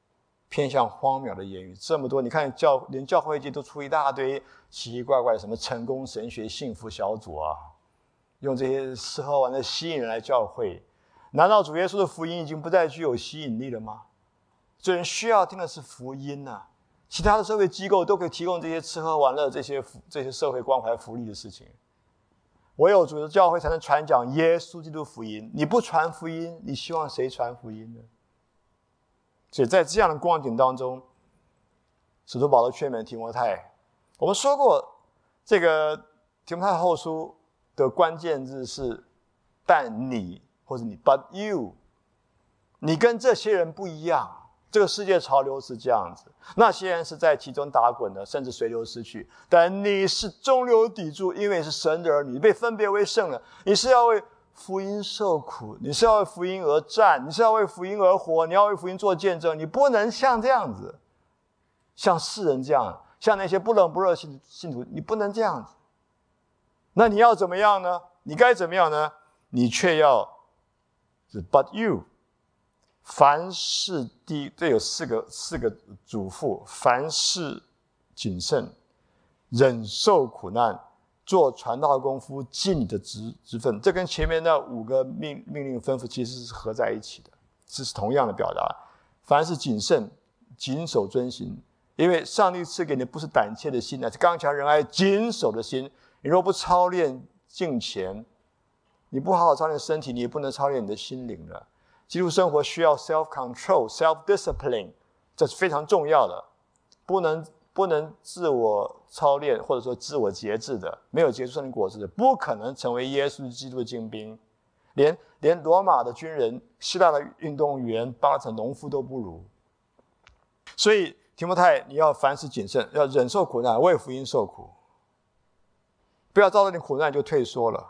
偏向荒谬的言语，这么多，你看教连教会界都出一大堆奇奇怪怪的什么成功神学幸福小组啊，用这些吃喝玩乐吸引人来教会。难道主耶稣的福音已经不再具有吸引力了吗？这人需要听的是福音啊，其他的社会机构都可以提供这些吃喝玩乐这些这些社会关怀福利的事情，唯有主的教会才能传讲耶稣基督福音。你不传福音，你希望谁传福音呢？所以在这样的光景当中，使徒保罗劝勉提摩太。我们说过，这个提摩太后书的关键字是但你，或者你 but you， 你跟这些人不一样。这个世界潮流是这样子，那些人是在其中打滚的，甚至随流失去，但你是中流砥柱，因为是神的儿女，被分别为圣了。你是要为福音受苦，你是要为福音而战，你是要为福音而活，你要为福音做见证。你不能像这样子，像世人这样，像那些不冷不热信信徒，你不能这样子。那你要怎么样呢？你该怎么样呢？你却要是 but you， 凡事第这有四个四个嘱咐：凡事谨慎，忍受苦难，做传道的功夫，尽你的职职分。这跟前面那五个命命令吩咐其实是合在一起的，这是同样的表达。凡事谨慎，谨守遵行，因为上帝赐给你不是胆怯的心，乃是刚强仁爱谨守的心。你若不操练敬虔，你不好好操练身体，你也不能操练你的心灵了。基督生活需要 self-control, self-discipline， 这是非常重要的，不能不能自我操练，或者说自我节制的，没有结出圣灵果子的，不可能成为耶稣基督的精兵，连连罗马的军人、希腊的运动员、巴勒斯坦农夫都不如。所以提摩太，你要凡事谨慎，要忍受苦难，为福音受苦，不要照着你苦难就退缩了。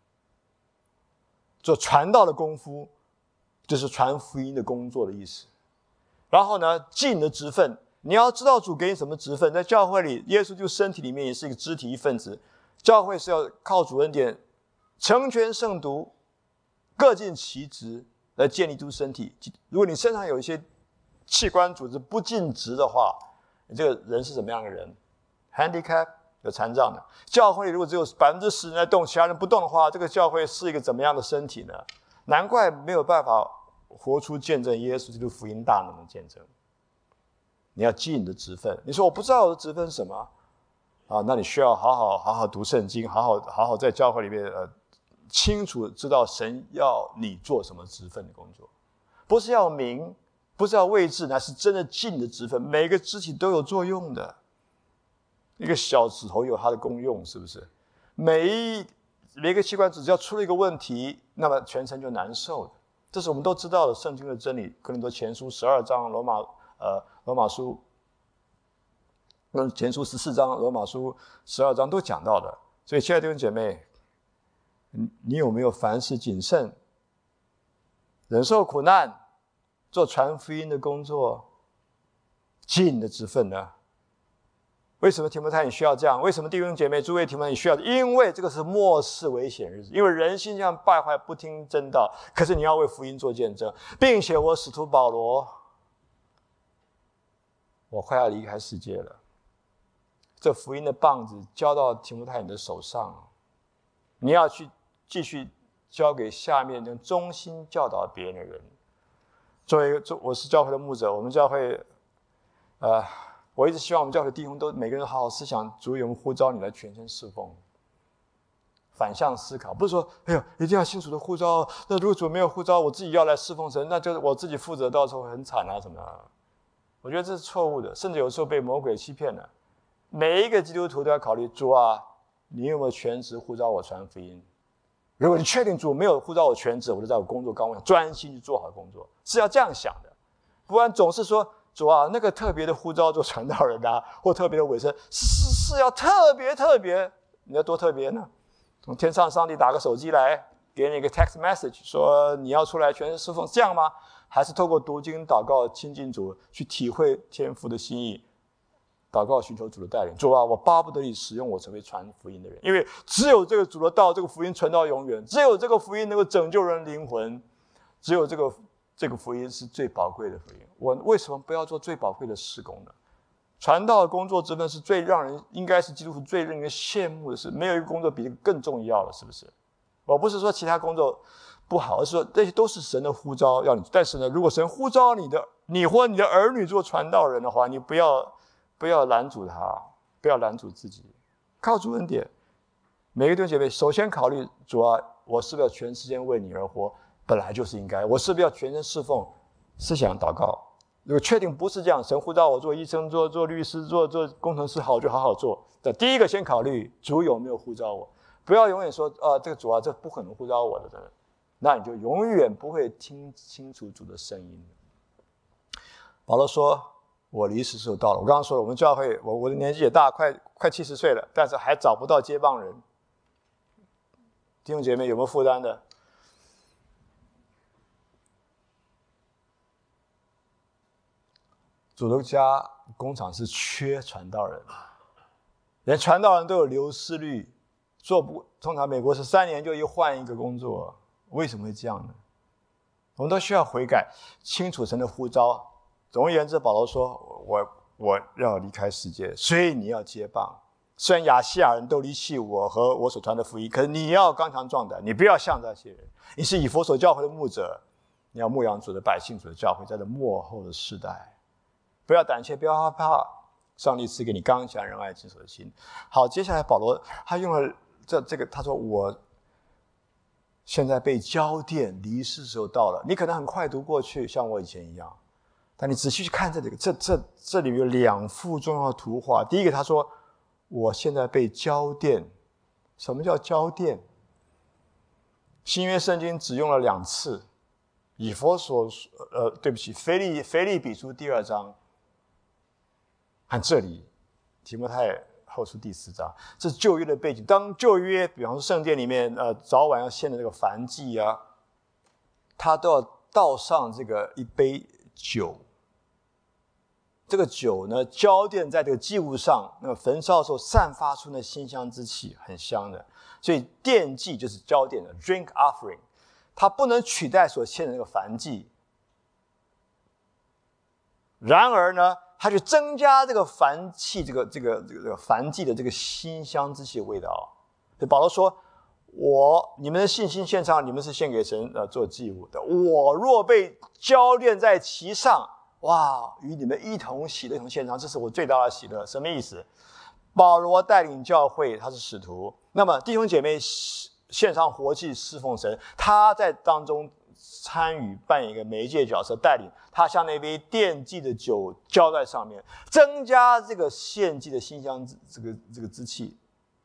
做传道的功夫，就是传福音的工作的意思。然后呢，尽你的职分，你要知道主给你什么职分。在教会里，耶稣就身体里面也是一个肢体一份子。教会是要靠主恩典成全圣徒，各尽其职来建立基督身体。如果你身上有一些器官组织不尽职的话，你这个人是什么样的人 ？handicap， 有残障的。教会如果只有百分之十人在动，其他人不动的话，这个教会是一个怎么样的身体呢？难怪没有办法活出见证耶稣基督福音大能的见证。你要尽你的职分。你说我不知道我的职分是什么啊？那你需要好好好好读圣经，好好好好在教会里面呃清楚知道神要你做什么职分的工作，不是要名，不是要位置，那是真的尽你的职分。每个肢体都有作用的，一个小指头有它的功用，是不是？每一每一个器官只要出了一个问题，那么全身就难受的。这是我们都知道的圣经的真理。哥林多前书十二章，罗马呃罗马书前书十四章，罗马书十二章都讲到的。所以亲爱的弟兄姐妹，你有没有凡事谨慎，忍受苦难，做传福音的工作，尽你的职分呢？为什么提摩太你需要这样？为什么弟兄姐妹诸位提摩太你需要？因为这个是末世危险日子，因为人心这样败坏，不听真道。可是你要为福音做见证，并且我使徒保罗，我快要离开世界了。这福音的棒子交到提摩太你的手上，你要去继续交给下面能忠心教导别人的人。作为我是教会的牧者，我们教会，呃。我一直希望我们教会的弟兄都每个人好好思想，主有没有呼召你来全身侍奉？反向思考，不是说哎呦一定要信主的呼召，那如果主没有呼召，我自己要来侍奉神，那就是我自己负责，到时候会很惨啊什么的。我觉得这是错误的，甚至有时候被魔鬼欺骗了。每一个基督徒都要考虑，主啊，你有没有全职呼召我传福音？如果你确定主没有呼召我全职，我就在我工作岗位上专心去做好工作，是要这样想的，不然总是说。主啊，那个特别的呼召做传道人啊，或特别的委身，是是是要特别特别，你要多特别呢？从天上上帝打个手机来，给你一个 text message， 说你要出来全身侍奉，这样吗？还是透过读经、祷告、亲近主，去体会天父的心意，祷告寻求主的带领。主啊，我巴不得你使用我成为传福音的人，因为只有这个主的道，这个福音传到永远，只有这个福音能够拯救人灵魂，只有这个。 这个福音是最宝贵的福音。我为什么不要做最宝贵的事工呢？传道的工作之分是最让人，应该是基督徒最令人羡慕的事，没有一个工作比这个更重要了，是不是？我不是说其他工作不好，而是说这些都是神的呼召要你。但是呢，如果神呼召你的，你或你的儿女做传道人的话，你不要不要拦阻他，不要拦阻自己，靠主恩典。每个弟兄姐妹，首先考虑主啊，我是不是要全时间为你而活？本来就是应该。我是不是要全身侍奉？思想祷告。如果确定不是这样，神呼召我做医生、做做律师、做做工程师，好就好好做。但第一个先考虑主有没有呼召我，不要永远说啊，这个主啊，这不可能呼召我的，那你就永远不会听清楚主的声音。保罗说：“我离世时候到了。”我刚刚说了，我们教会，我我的年纪也大，快快七十岁了，但是还找不到接棒人。弟兄姐妹有没有负担的？主的家工厂是缺传道人，连传道人都有流失率，做不通常美国是三年就一换一个工作，为什么会这样呢？我们都需要悔改，清楚神的呼召。总而言之，保罗说：“我我要离开世界，所以你要接棒。虽然亚细亚人都离弃我和我所传的福音，可是你要刚强壮胆，你不要像这些人。你是以弗所教会的牧者，你要牧养主的百姓，主的教会，在这末后的世代。”不要胆怯，不要害怕，上帝赐给你刚强仁爱谨守的心。好，接下来保罗他用了这这个，他说：“我现在被交电，离世时候到了。”你可能很快读过去，像我以前一样，但你仔细去看这里，这这这里有两幅重要的图画。第一个，他说：“我现在被交电。”什么叫交电？新约圣经只用了两次，以弗所呃，对不起，腓利腓利比书第二章。和这里提摩太后书第四章，这是旧约的背景。当旧约比方说圣殿里面呃早晚要献的这个燔祭啊，他都要倒上这个一杯酒。这个酒呢，浇奠在这个祭物上，那个焚烧的时候散发出那馨香之气，很香的。所以奠祭就是浇奠的 drink offering， 它不能取代所献的那个燔祭。然而呢，它就增加这个燔祭这个这个这个燔祭的这个馨香之气的味道。所以保罗说：“我你们的信心献上，你们是献给神呃做祭物的。我若被浇奠在其上，哇，与你们一同喜乐，一同献上，这是我最大的喜乐。”什么意思？保罗带领教会，他是使徒，那么弟兄姐妹献上活祭侍奉神，他在当中参与扮演一个媒介角色，带领他向那杯奠祭的酒浇在上面，增加这个献祭的馨香这个这个之气。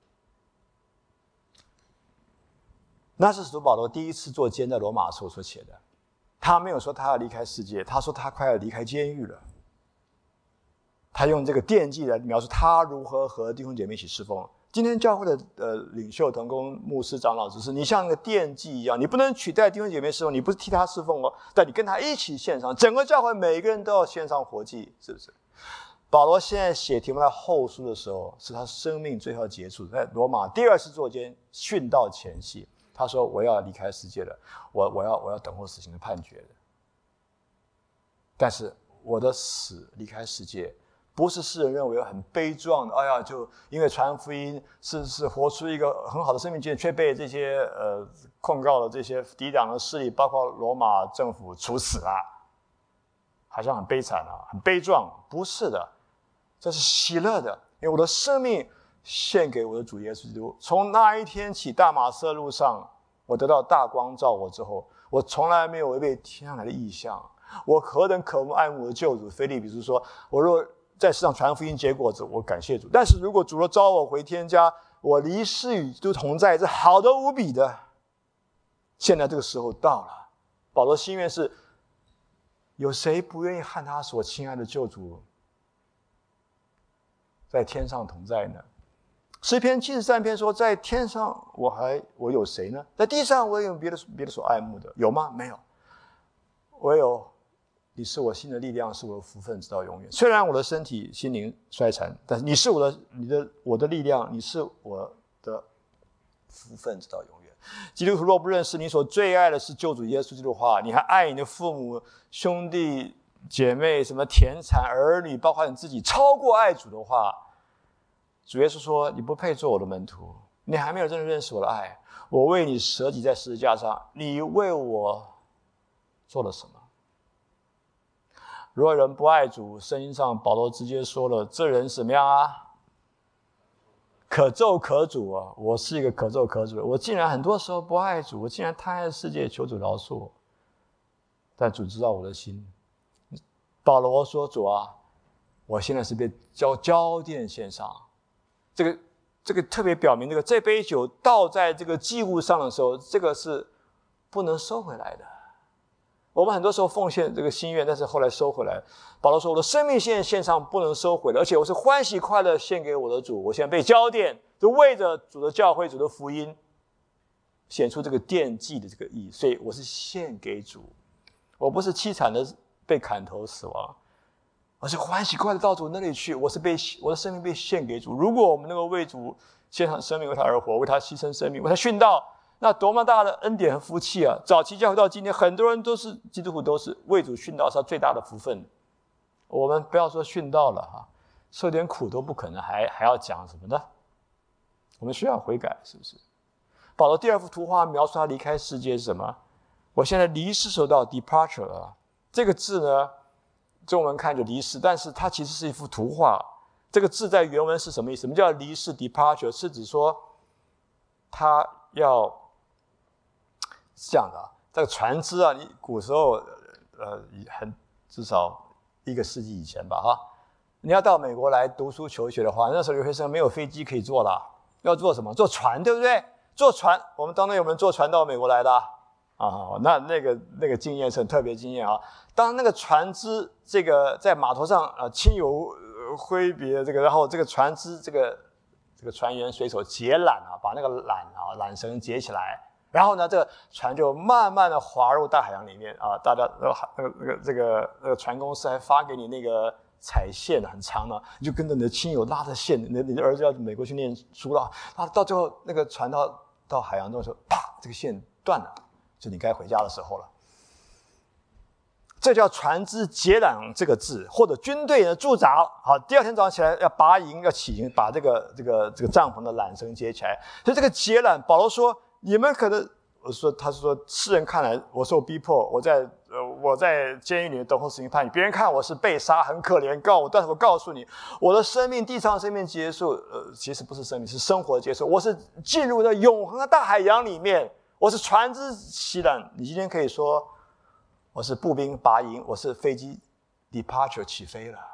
那是使徒保罗第一次做监在罗马时候所写的。他没有说他要离开世界，他说他快要离开监狱了。他用这个奠祭来描述他如何和弟兄姐妹一起侍奉。今天教会的呃领袖、同工、牧师、长老、执事，你像那个奠祭一样，你不能取代弟兄姐妹侍奉，你不是替他侍奉哦，但你跟他一起献上，整个教会每个人都要献上活祭，是不是？保罗现在写提摩太后书的时候，是他生命最后结束，在罗马第二次作监殉道前夕，他说：“我要离开世界了，我我要我要等候死刑的判决了。但是我的死离开世界。”不是世人认为很悲壮的，哎呀，就因为传福音是是活出一个很好的生命经验，却被这些呃控告的这些抵挡的势力，包括罗马政府处死了，好像很悲惨啊，很悲壮。不是的，这是喜乐的，因为我的生命献给我的主耶稣基督。从那一天起，大马色路上，我得到大光照我之后，我从来没有违背天上来的意象。我何等渴慕爱慕我的救主。腓立比书说，我若在世上传福音结果子，我感谢主。但是如果主若召我回天家，我离世与基督同在，这好得无比的。现在这个时候到了，保罗心愿是：有谁不愿意和他所亲爱的救主在天上同在呢？诗篇七十三篇说，在天上我还我有谁呢？在地上我有别的别的所爱慕的，有吗？没有。唯有你是我心的力量，是我的福分，直到永远。虽然我的身体心灵衰残，但是你是我的你的我的力量，你是我的福分直到永远。基督徒若不认识你所最爱的是救主耶稣基督的话，你还爱你的父母、兄弟姐妹、什么田产、儿女，包括你自己，超过爱主的话，主耶稣说你不配做我的门徒，你还没有真正认识我的爱。我为你舍己在十字架上，你为我做了什么？如果人不爱主，圣经上保罗直接说了，这人什么样啊？可咒可主啊！我是一个可咒可主的，我竟然很多时候不爱主，我竟然贪爱世界，求主饶恕我。但主知道我的心。保罗说：“主啊，我现在是被交交奠献上。”这个这个特别表明，这个这杯酒倒在这个祭物上的时候，这个是不能收回来的。我们很多时候奉献这个心愿，但是后来收回来。保罗说：“我的生命现在献上，不能收回了，而且我是欢喜快乐献给我的主。我现在被交奠，就为着主的教会、主的福音，显出这个奠祭的这个意义。所以我是献给主，我不是凄惨的被砍头死亡，而是欢喜快乐到主那里去。我是被我的生命被献给主。如果我们能够为主献上生命，为他而活，为他牺牲生命，为他殉道。”那多么大的恩典和福气啊！早期教会到今天，很多人都是基督徒，都是为主殉道是他最大的福分。我们不要说殉道了哈，受点苦都不可能，还还要讲什么呢？我们需要悔改，是不是？保罗第二幅图画描述他离开世界是什么？我现在离世时候到 departure 了，这个字呢，中文看就离世，但是它其实是一幅图画。这个字在原文是什么意思？什么叫离世 departure？ 是指说他要。是这样的啊，这个船只啊，你古时候呃很至少一个世纪以前吧哈，你要到美国来读书求学的话，那时候留学生没有飞机可以坐了，要坐什么？坐船，对不对？坐船，我们当中有没有坐船到美国来的啊？啊，那那个那个经验是很特别经验啊。当那个船只这个在码头上啊轻油挥别这个，然后这个船只这个这个船员随手解缆啊，把那个缆啊缆绳解起来。然后呢，这个船就慢慢的滑入大海洋里面啊！大家那个那个那个这个那个船公司还发给你那个彩线很长的，你就跟着你的亲友拉着线，你你的儿子要美国去念书了，他到最后那个船到到海洋中的时候，啪，这个线断了，就你该回家的时候了。这叫船只解缆这个字，或者军队的驻扎。好，第二天早上起来要拔营，要起营，把这个这个这个帐篷的缆绳解起来。所以这个解缆，保罗说。你们可能，我说他是说，世人看来我受逼迫，我在呃我在监狱里面等候死刑判决，别人看我是被杀，很可怜，告我，但是我告诉你，我的生命，地上的生命结束，呃，其实不是生命，是生活结束。我是进入了永恒的大海洋里面，我是船只起缆。你今天可以说，我是步兵拔营，我是飞机 departure 起飞了。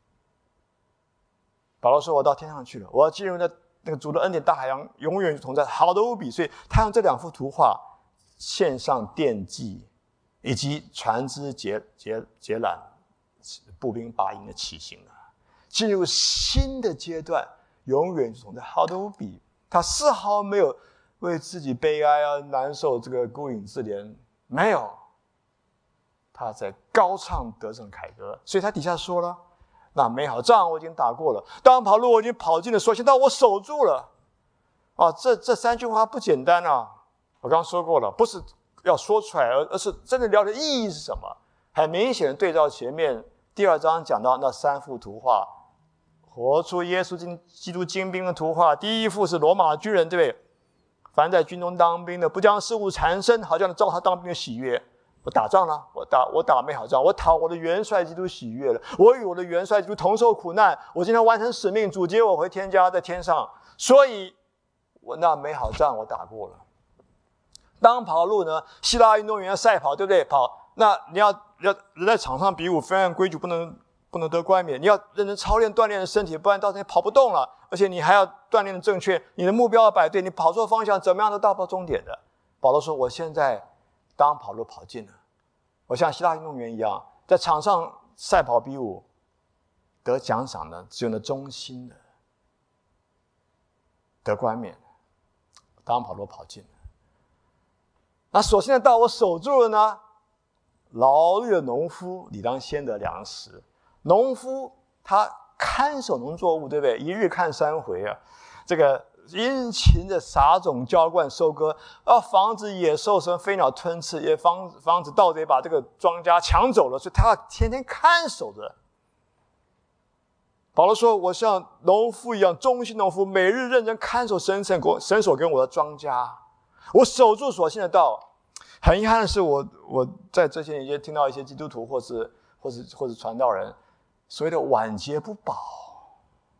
保罗说，我到天上去了，我要进入那。那个主的恩典大海洋永远同在，好的无比。所以他用这两幅图画献上奠祭，以及船只解解解缆、步兵拔营的起行了，进入新的阶段，永远同在，好的无比。他丝毫没有为自己悲哀啊、难受，这个孤影自怜，没有。他在高唱得胜凯歌，所以他底下说了。那美好仗我已经打过了，当跑路我已经跑尽了所，现在我守住了。啊，这这三句话不简单啊！我刚刚说过了，不是要说出来，而而是真的了解意义是什么。很明显的对照前面第二章讲到那三幅图画，活出耶稣基督精兵的图画。第一幅是罗马军人，对不对？凡在军中当兵的，不将事物缠身，好像照他当兵的喜悦。我打仗了，我打我打美好仗，我讨我的元帅基督喜悦了，我与我的元帅基督同受苦难，我今天完成使命，主接我回天家，在天上，所以我那美好仗我打过了。当跑路呢，希腊运动员赛跑，对不对？跑，那你要要人在场上比武，非按规矩不能不能得冠冕，你要认真操练锻炼身体，不然到时候跑不动了，而且你还要锻炼的正确，你的目标要摆对，你跑错方向，怎么样都到不到终点的。保罗说，我现在当跑路跑尽了，我像希腊运动员一样，在场上赛跑比武，得奖赏的只有那忠心的，得冠冕，当跑路跑尽了。那所幸的道我守住了呢，劳力的农夫理当先得粮食。农夫他看守农作物，对不对？一日看三回啊，这个殷勤的撒种、浇灌、收割，要防止野兽什么飞鸟吞吃，也防防止盗贼把这个庄稼抢走了，所以他要天天看守着。保罗说：“我像农夫一样，忠心农夫，每日认真看守神神神所跟我的庄稼，我守住所信的道。”很遗憾的是我，我在这些年间听到一些基督徒或是或是或是传道人所谓的晚节不保。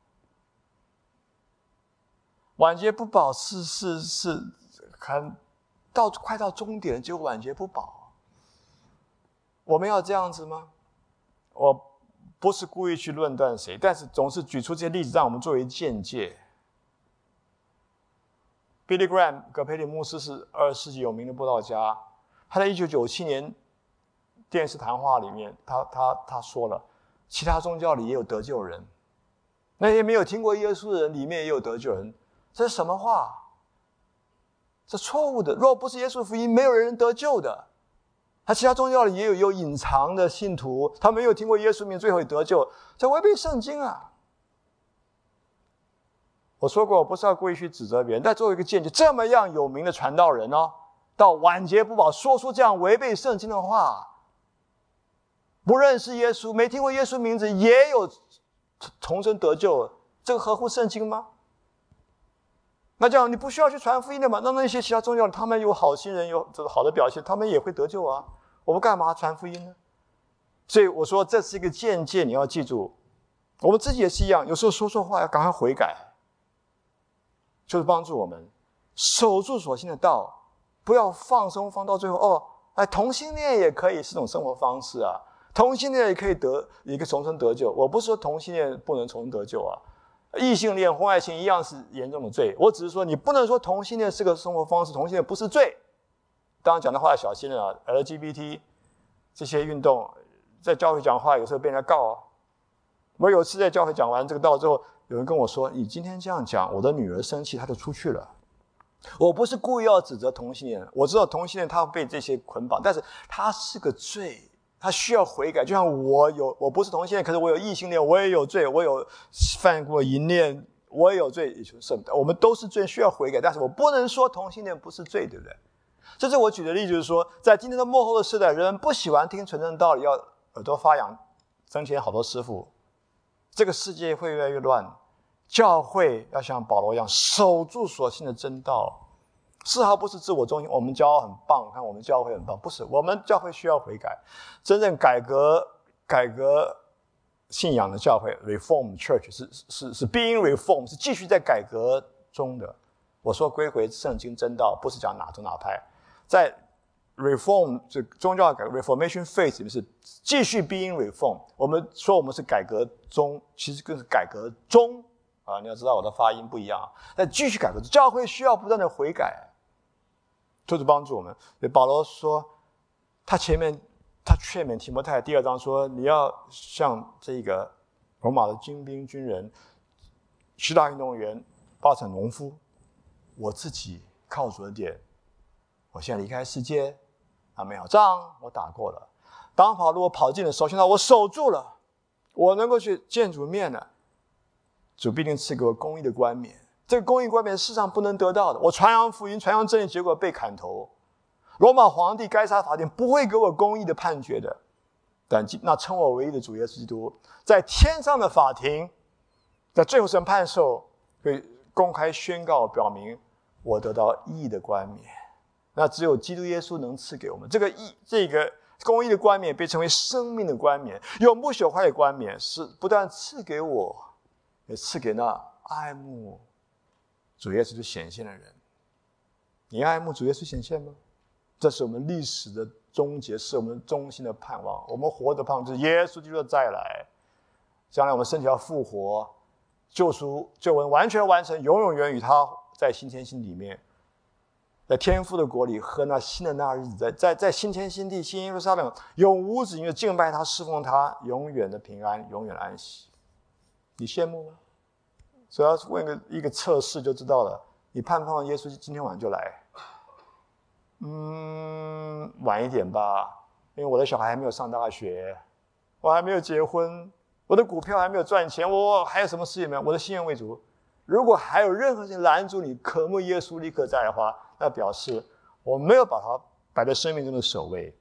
晚节不保是是是，很到快到终点就晚节不保。我们要这样子吗？我不是故意去论断谁，但是总是举出这些例子，让我们作为见解。Billy Graham 葛培理牧师是二十世纪有名的布道家，他在一九九七年电视谈话里面，他他他说了，其他宗教里也有得救人，那些没有听过耶稣的人里面也有得救人。这是什么话？这错误的。若不是耶稣的福音，没有人得救的。他其他宗教里也有有隐藏的信徒，他没有听过耶稣名，最后也得救，这违背圣经啊！我说过，我不是要故意去指责别人，但作为一个见解，这么样有名的传道人哦，到晚节不保，说出这样违背圣经的话，不认识耶稣，没听过耶稣名字，也有重生得救，这个合乎圣经吗？那这样你不需要去传福音的嘛？那那些其他宗教他们有好心人，有这个好的表现，他们也会得救啊。我们干嘛传福音呢？所以我说这是一个见解，你要记住，我们自己也是一样，有时候说错话要赶快悔改，就是帮助我们守住所信的道，不要放松放到最后哦，哎，同性恋也可以是种生活方式啊，同性恋也可以得一个重生得救。我不是说同性恋不能重生得救啊。异性恋、婚外情一样是严重的罪，我只是说你不能说同性恋是个生活方式，同性恋不是罪。当然讲的话要小心了、啊、L G B T 这些运动，在教会讲话有时候被人家告啊。我有次在教会讲完这个道之后，有人跟我说：“你今天这样讲，我的女儿生气，她就出去了。”我不是故意要指责同性恋，我知道同性恋他被这些捆绑，但是他是个罪。他需要悔改，就像我有，我不是同性恋，可是我有异性恋，我也有罪，我有犯过淫恋，我也有罪，也就是我们都是罪，需要悔改。但是我不能说同性恋不是罪，对不对？这是我举的例子，就是说，在今天的末后的时代，人不喜欢听纯正的道理，要耳朵发痒，增添好多师傅，这个世界会越来越乱。教会要像保罗一样，守住所信的真道。丝毫不是自我中心，我们教很棒，看我们教会很棒，不是，我们教会需要悔改，真正改革改革信仰的教会 ，Reform Church 是是是 being reform， 是继续在改革中的。我说归回圣经真道，不是讲哪宗哪派，在 Reform 这宗教改革 Reformation Faith 里面是继续 being reform。我们说我们是改革中，其实更是改革中啊！你要知道我的发音不一样啊，但继续改革，教会需要不断的悔改。就是帮助我们。保罗说，他前面他劝勉提摩太，第二章说，你要像这个罗马的精兵军人、希腊运动员、巴城农夫，我自己靠主的点，我现在离开世界，那美好仗我打过了，当跑路我跑进了手心道，我守住了，我能够去见主面了，主必定赐给我公义的冠冕。这个公义冠冕是世上不能得到的。我传扬福音，传扬真理，结果被砍头。罗马皇帝该杀法庭不会给我公义的判决的，但那称我为义的主耶稣基督，在天上的法庭，在最后审判的时候，会公开宣告表明我得到义的冠冕。那只有基督耶稣能赐给我们这个义，这个公义的冠冕被称为生命的冠冕，永不朽坏的冠冕，是不但赐给我，也赐给那爱慕主耶稣显现的人。你爱慕主耶稣显现吗？这是我们历史的终结，是我们衷心的盼望。我们活着盼望就是耶稣基督的再来，将来我们身体要复活，救赎救恩完全完成，永永远与他在新天新地里面，在天父的国里和那新的那日子，在在在新天新地新耶路撒冷永无止境的敬拜他，侍奉他，永远的平安，永远的安息。你羡慕吗？所以要问一个一个测试就知道了，你盼不盼望耶稣今天晚上就来？嗯，晚一点吧，因为我的小孩还没有上大学，我还没有结婚，我的股票还没有赚钱，我还有什么事业没有？我的心愿为主， 如果还有任何事情拦阻你渴慕耶稣立刻在的话，那表示我没有把它摆在生命中的首位。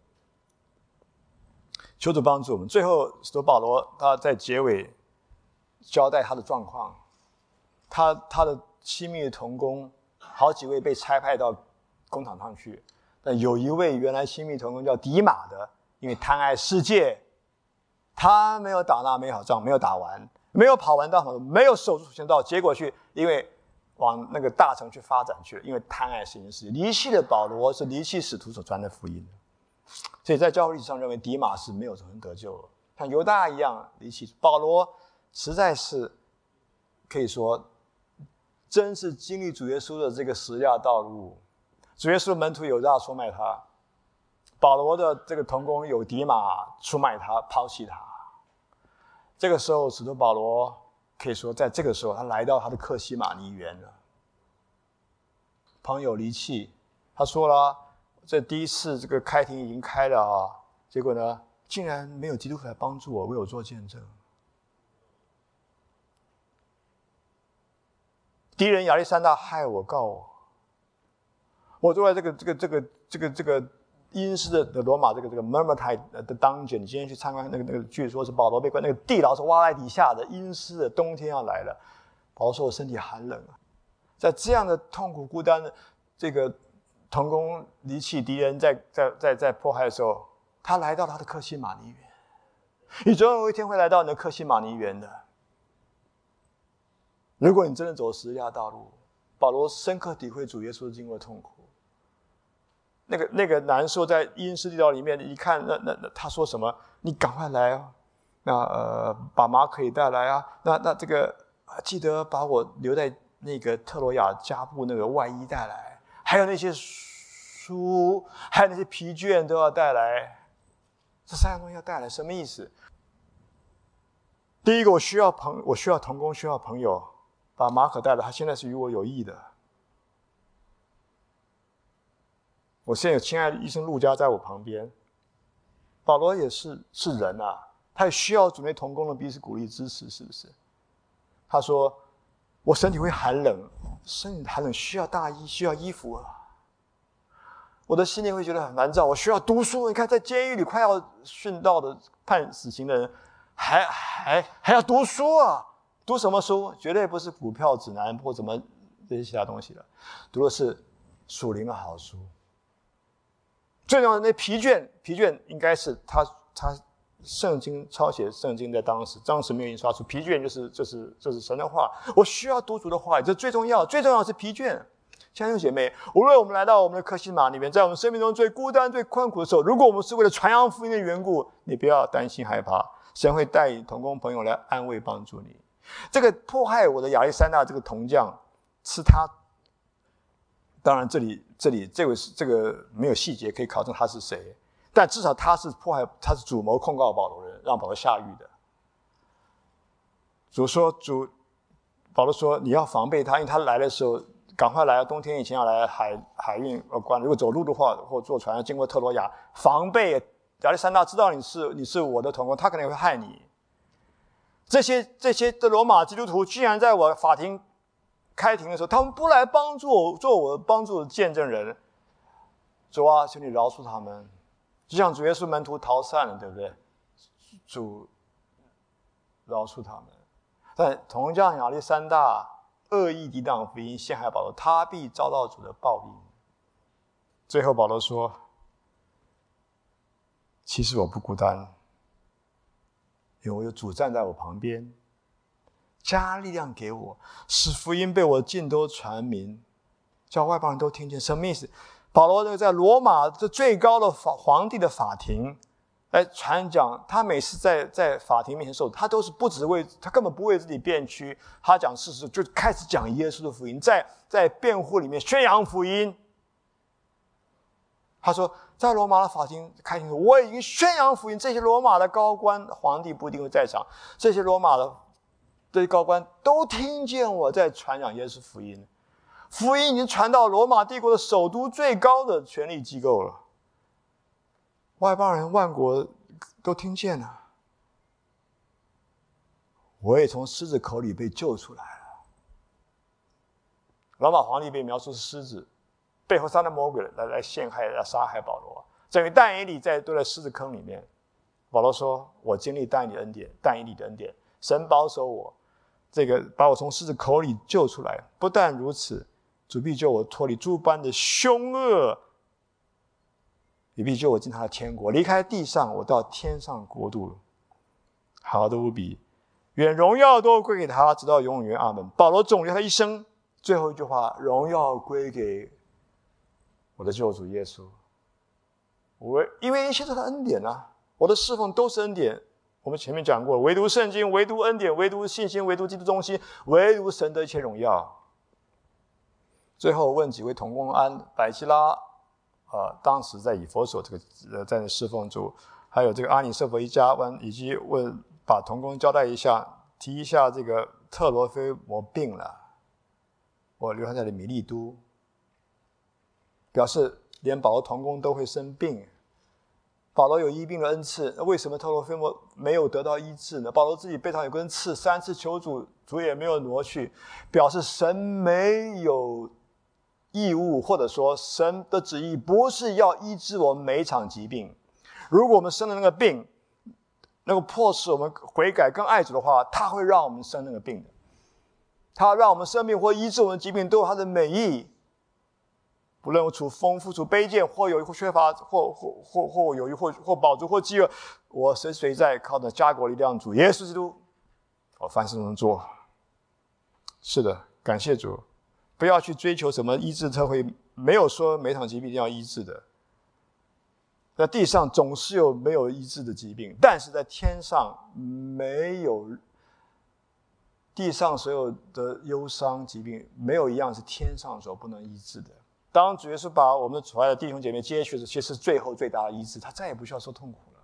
求主帮助我们。最后，使徒保罗他在结尾交代他的状况，他他的亲密的同工好几位被差派到工厂上去，但有一位原来亲密同工叫迪马的，因为贪爱世界，他没有打那美好仗，没有打完，没有跑完道，没有守住前道，结果去因为往那个大城去发展去了，因为贪爱世界，离弃了保罗，是离弃使徒所传的福音。所以在教会历史上认为迪马是没有人得救了，像犹大一样离弃保罗，实在是可以说真是经历主耶稣的这个十架道路。主耶稣的门徒犹大出卖他，保罗的这个同工有迪马出卖他，抛弃他。这个时候使徒保罗可以说在这个时候他来到他的客西马尼园了。朋友离弃，他说了，这第一次这个开庭已经开了啊，结果呢竟然没有基督徒来帮助我，为我做见证。敌人亚历山大害我，告我，我坐在这个这个这个这个这个阴湿的的罗马这个这个 Murmurtide 的 dungeon， 你今天去参观那个那个，据说是保罗被关，那个地牢是挖在底下的，阴湿的，冬天要来了。保罗说我身体寒冷啊，在这样的痛苦孤单的这个同工离弃，敌人在在在在迫害的时候，他来到他的客西马尼园。你总有一天会来到你的客西马尼园的。如果你真的走十字架道路，保罗深刻体会主耶稣经过的痛苦。那个那个难受在阴湿地牢里面，一看那那那他说什么？你赶快来啊！那呃，把马可以带来啊！那那这个记得把我留在那个特罗亚加布那个外衣带来，还有那些书，还有那些皮卷都要带来。这三样东西要带来，什么意思？第一个，我需要朋，我需要同工，需要朋友，把马可带来，他现在是与我有益的。我现在有亲爱的医生路加在我旁边，保罗也是是人啊，他也需要主内同工的彼此鼓励支持，是不是？他说我身体会寒冷，身体寒冷需要大衣，需要衣服啊。我的心里会觉得很烦躁，我需要读书。你看在监狱里快要殉道的判死刑的人还还还要读书啊，读什么书？绝对不是股票指南或怎么这些其他东西了，读的是属灵的好书。最重要的那皮卷，皮卷应该是他他圣经抄写圣经，在当时当时没有印刷出皮卷，就是就是就是神的话。我需要读主的话，这最重要，最重要的是皮卷。亲爱的姐妹，无论我们来到我们的客西马里面，在我们生命中最孤单、最困苦的时候，如果我们是为了传扬福音的缘故，你不要担心害怕，神会带领同工朋友来安慰帮助你。这个迫害我的亚历山大这个铜匠是他。当然，这里这里这位是这个没有细节可以考证他是谁，但至少他是迫害，他是主谋控告保罗人，让保罗下狱的。主说，主保罗说你要防备他，因为他来的时候赶快来，冬天以前要来海海运呃关，如果走路的话或坐船要经过特罗亚，防备亚历山大知道你是你是我的同工，他可能会害你。这些这些的罗马基督徒居然在我法庭开庭的时候，他们不来帮助我，做我帮助的见证人。主啊，求你饶恕他们，就像主耶稣门徒逃散了，对不对？主饶恕他们。但同样亚历山大恶意抵挡福音，陷害保罗，他必遭到主的报应。最后保罗说：“其实我不孤单，因为我有主站在我旁边。”加力量给我，使福音被我尽都传明，叫外邦人都听见。什么意思？保罗在罗马这最高的法皇帝的法庭来传讲，他每次在在法庭面前受，他都是不只为他根本不为自己辩屈，他讲事实，就开始讲耶稣的福音，在在辩护里面宣扬福音。他说，在罗马的法庭开庭，我已经宣扬福音，这些罗马的高官皇帝不一定会在场，这些罗马的这些高官都听见我在传讲耶稣福音，福音已经传到罗马帝国的首都最高的权力机构了，外邦人万国都听见了，我也从狮子口里被救出来了。 罗马皇帝被描述是狮子，背后撒旦魔鬼来来陷害、来杀害保罗。整个但以理在都在狮子坑里面。保罗说：“我经历但以理的恩典，但以理的恩典，神保守我，这个把我从狮子口里救出来。不但如此，主必救我脱离诸般的凶恶，也必救我进他的天国，离开地上，我到天上国度。好的无比，愿荣耀都归给他，直到永远。阿门。”保罗总结他一生最后一句话：荣耀归给我的救主耶稣。我因为一切都是恩典啊，我的侍奉都是恩典。我们前面讲过，唯独圣经，唯独恩典，唯独信心，唯独基督中心，唯独神的一切荣耀。最后问几位同工安、百基拉，呃，当时在以弗所这个呃在那侍奉主，还有这个阿尼色弗一家，问以及问把同工交代一下，提一下这个特罗菲摩病了，我留下在了米利都，表示连保罗同工都会生病。保罗有医病的恩赐，为什么特罗菲摩没有得到医治呢？保罗自己背上有根刺，三次求主，主也没有挪去，表示神没有义务，或者说神的旨意不是要医治我们每一场疾病。如果我们生了那个病，能够迫使我们悔改更爱主的话，他会让我们生那个病的。他让我们生病或医治我们的疾病都有他的美意，不论处丰富、处卑贱，或有或缺乏，或或或或有余，或或饱足，或饥饿，我随随在靠着加国力量主耶稣基督，我凡事都能做。是的，感谢主，不要去追求什么医治特会，没有说每场疾病一定要医治的。在地上总是有没有医治的疾病，但是在天上没有，地上所有的忧伤疾病，没有一样是天上所不能医治的。当主耶稣把我们所爱的弟兄姐妹接去时，其实是最后最大的医治，他再也不需要受痛苦了。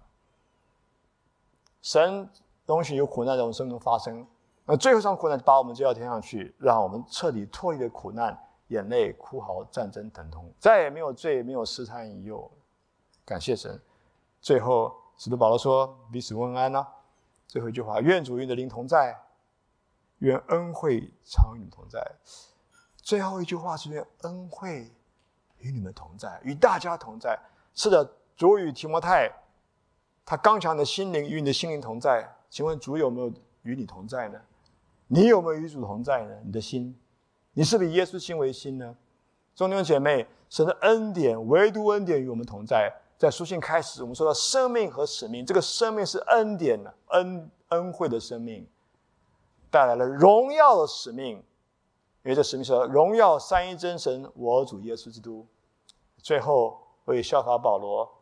神容许有苦难在我们生命中发生，那最后一场苦难把我们接到天上去，让我们彻底脱离了苦难、眼泪、哭嚎、战争、疼痛，再也没有罪，没有试探引诱。感谢神。最后使徒保罗说：“彼此问安啊。”最后一句话：“愿主与你的灵同在，愿恩惠常与你同在。”最后一句话是愿恩惠与你们同在，与大家同在。是的，主与提摩太，他刚强的心灵与你的心灵同在。请问主有没有与你同在呢？你有没有与主同在呢？你的心，你是不是以耶稣心为心呢？众弟兄姐妹，神的恩典，唯独恩典与我们同在。在书信开始，我们说到生命和使命，这个生命是恩典恩恩惠的生命，带来了荣耀的使命。因为这使命是荣耀三一真神，我主耶稣基督。最后，我也效法保罗，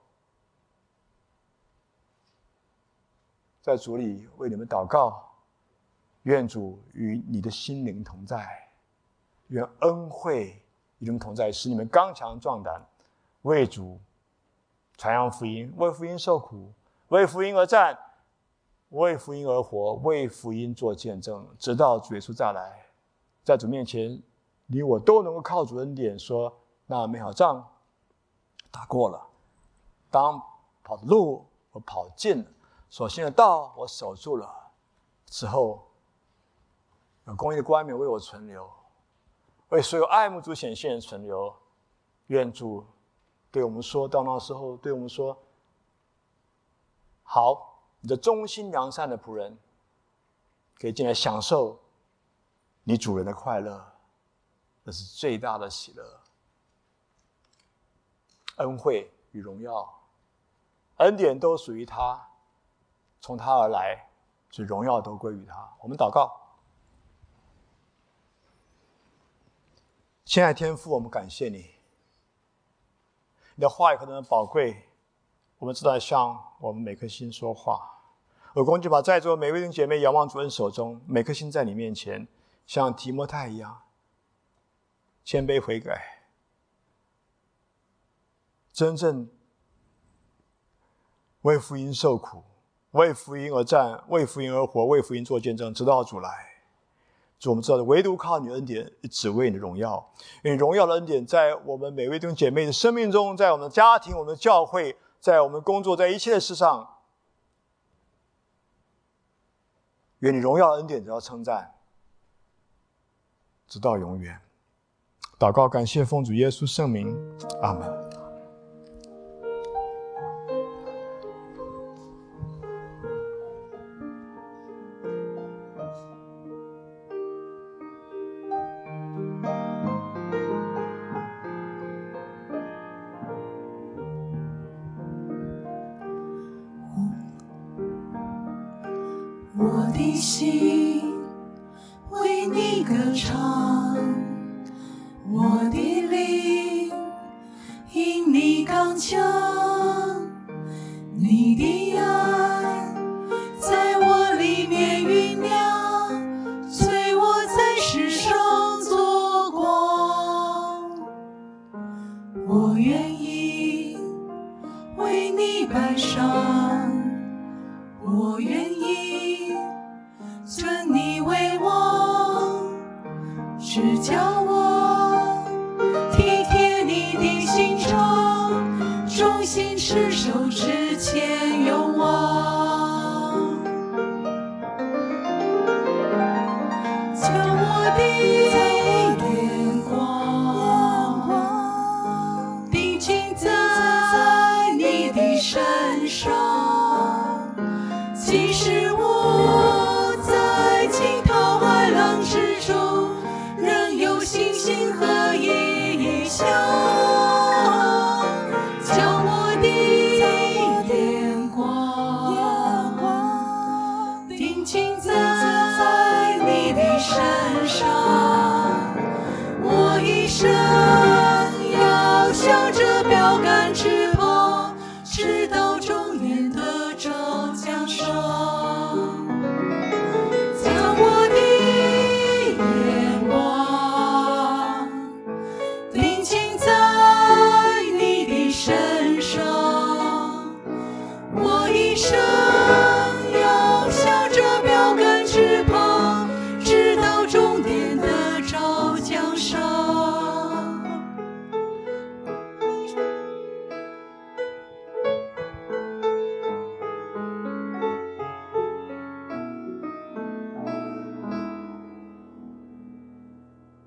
在主里为你们祷告，愿主与你的心灵同在，愿恩惠与你们同在，使你们刚强壮胆，为主传扬福音，为福音受苦，为福音而战，为福音而活，为福音做见证，直到主耶稣再来。在主面前，你我都能够靠主恩典说，那美好仗打过了，当跑的路我跑尽了，所信的道我守住了，之后有公义的冠冕为我存留，为所有爱慕主显现存留。愿主对我们说，到那时候对我们说：好，你的忠心良善的仆人，可以进来享受你主人的快乐，这是最大的喜乐。恩惠与荣耀、恩典都属于他，从他而来，所以荣耀都归于他。我们祷告。亲爱的天父，我们感谢你，你的话语何等的宝贵，我们知道向我们每颗心说话。我恭敬把在座每位弟兄姐妹仰望主恩手中，每颗心在你面前，像提摩太一样谦卑悔改，真正为福音受苦，为福音而战，为福音而活，为福音做见证，直到主来。主，我们知道的，唯独靠你的恩典，只为你的荣耀。因为荣耀的恩典在我们每位弟兄姐妹的生命中，在我们的家庭、我们的教会，在我们工作，在一切的事上，愿你荣耀的恩典得到称赞，直到永远。 祷告感谢奉主耶稣圣名，阿们。 我的心为你歌唱，我的灵因你刚强，你的爱在我里面酝酿，催我在世上做光。我愿意为你摆上，我愿意尊你为王，只叫我体贴你的心肠，忠心持守之前勇往，将我的眼光定睛在你的身上，即使我在惊涛骇浪之中，仍有信心和意向，将我的眼光定睛在你的身上，我一生要向着标杆直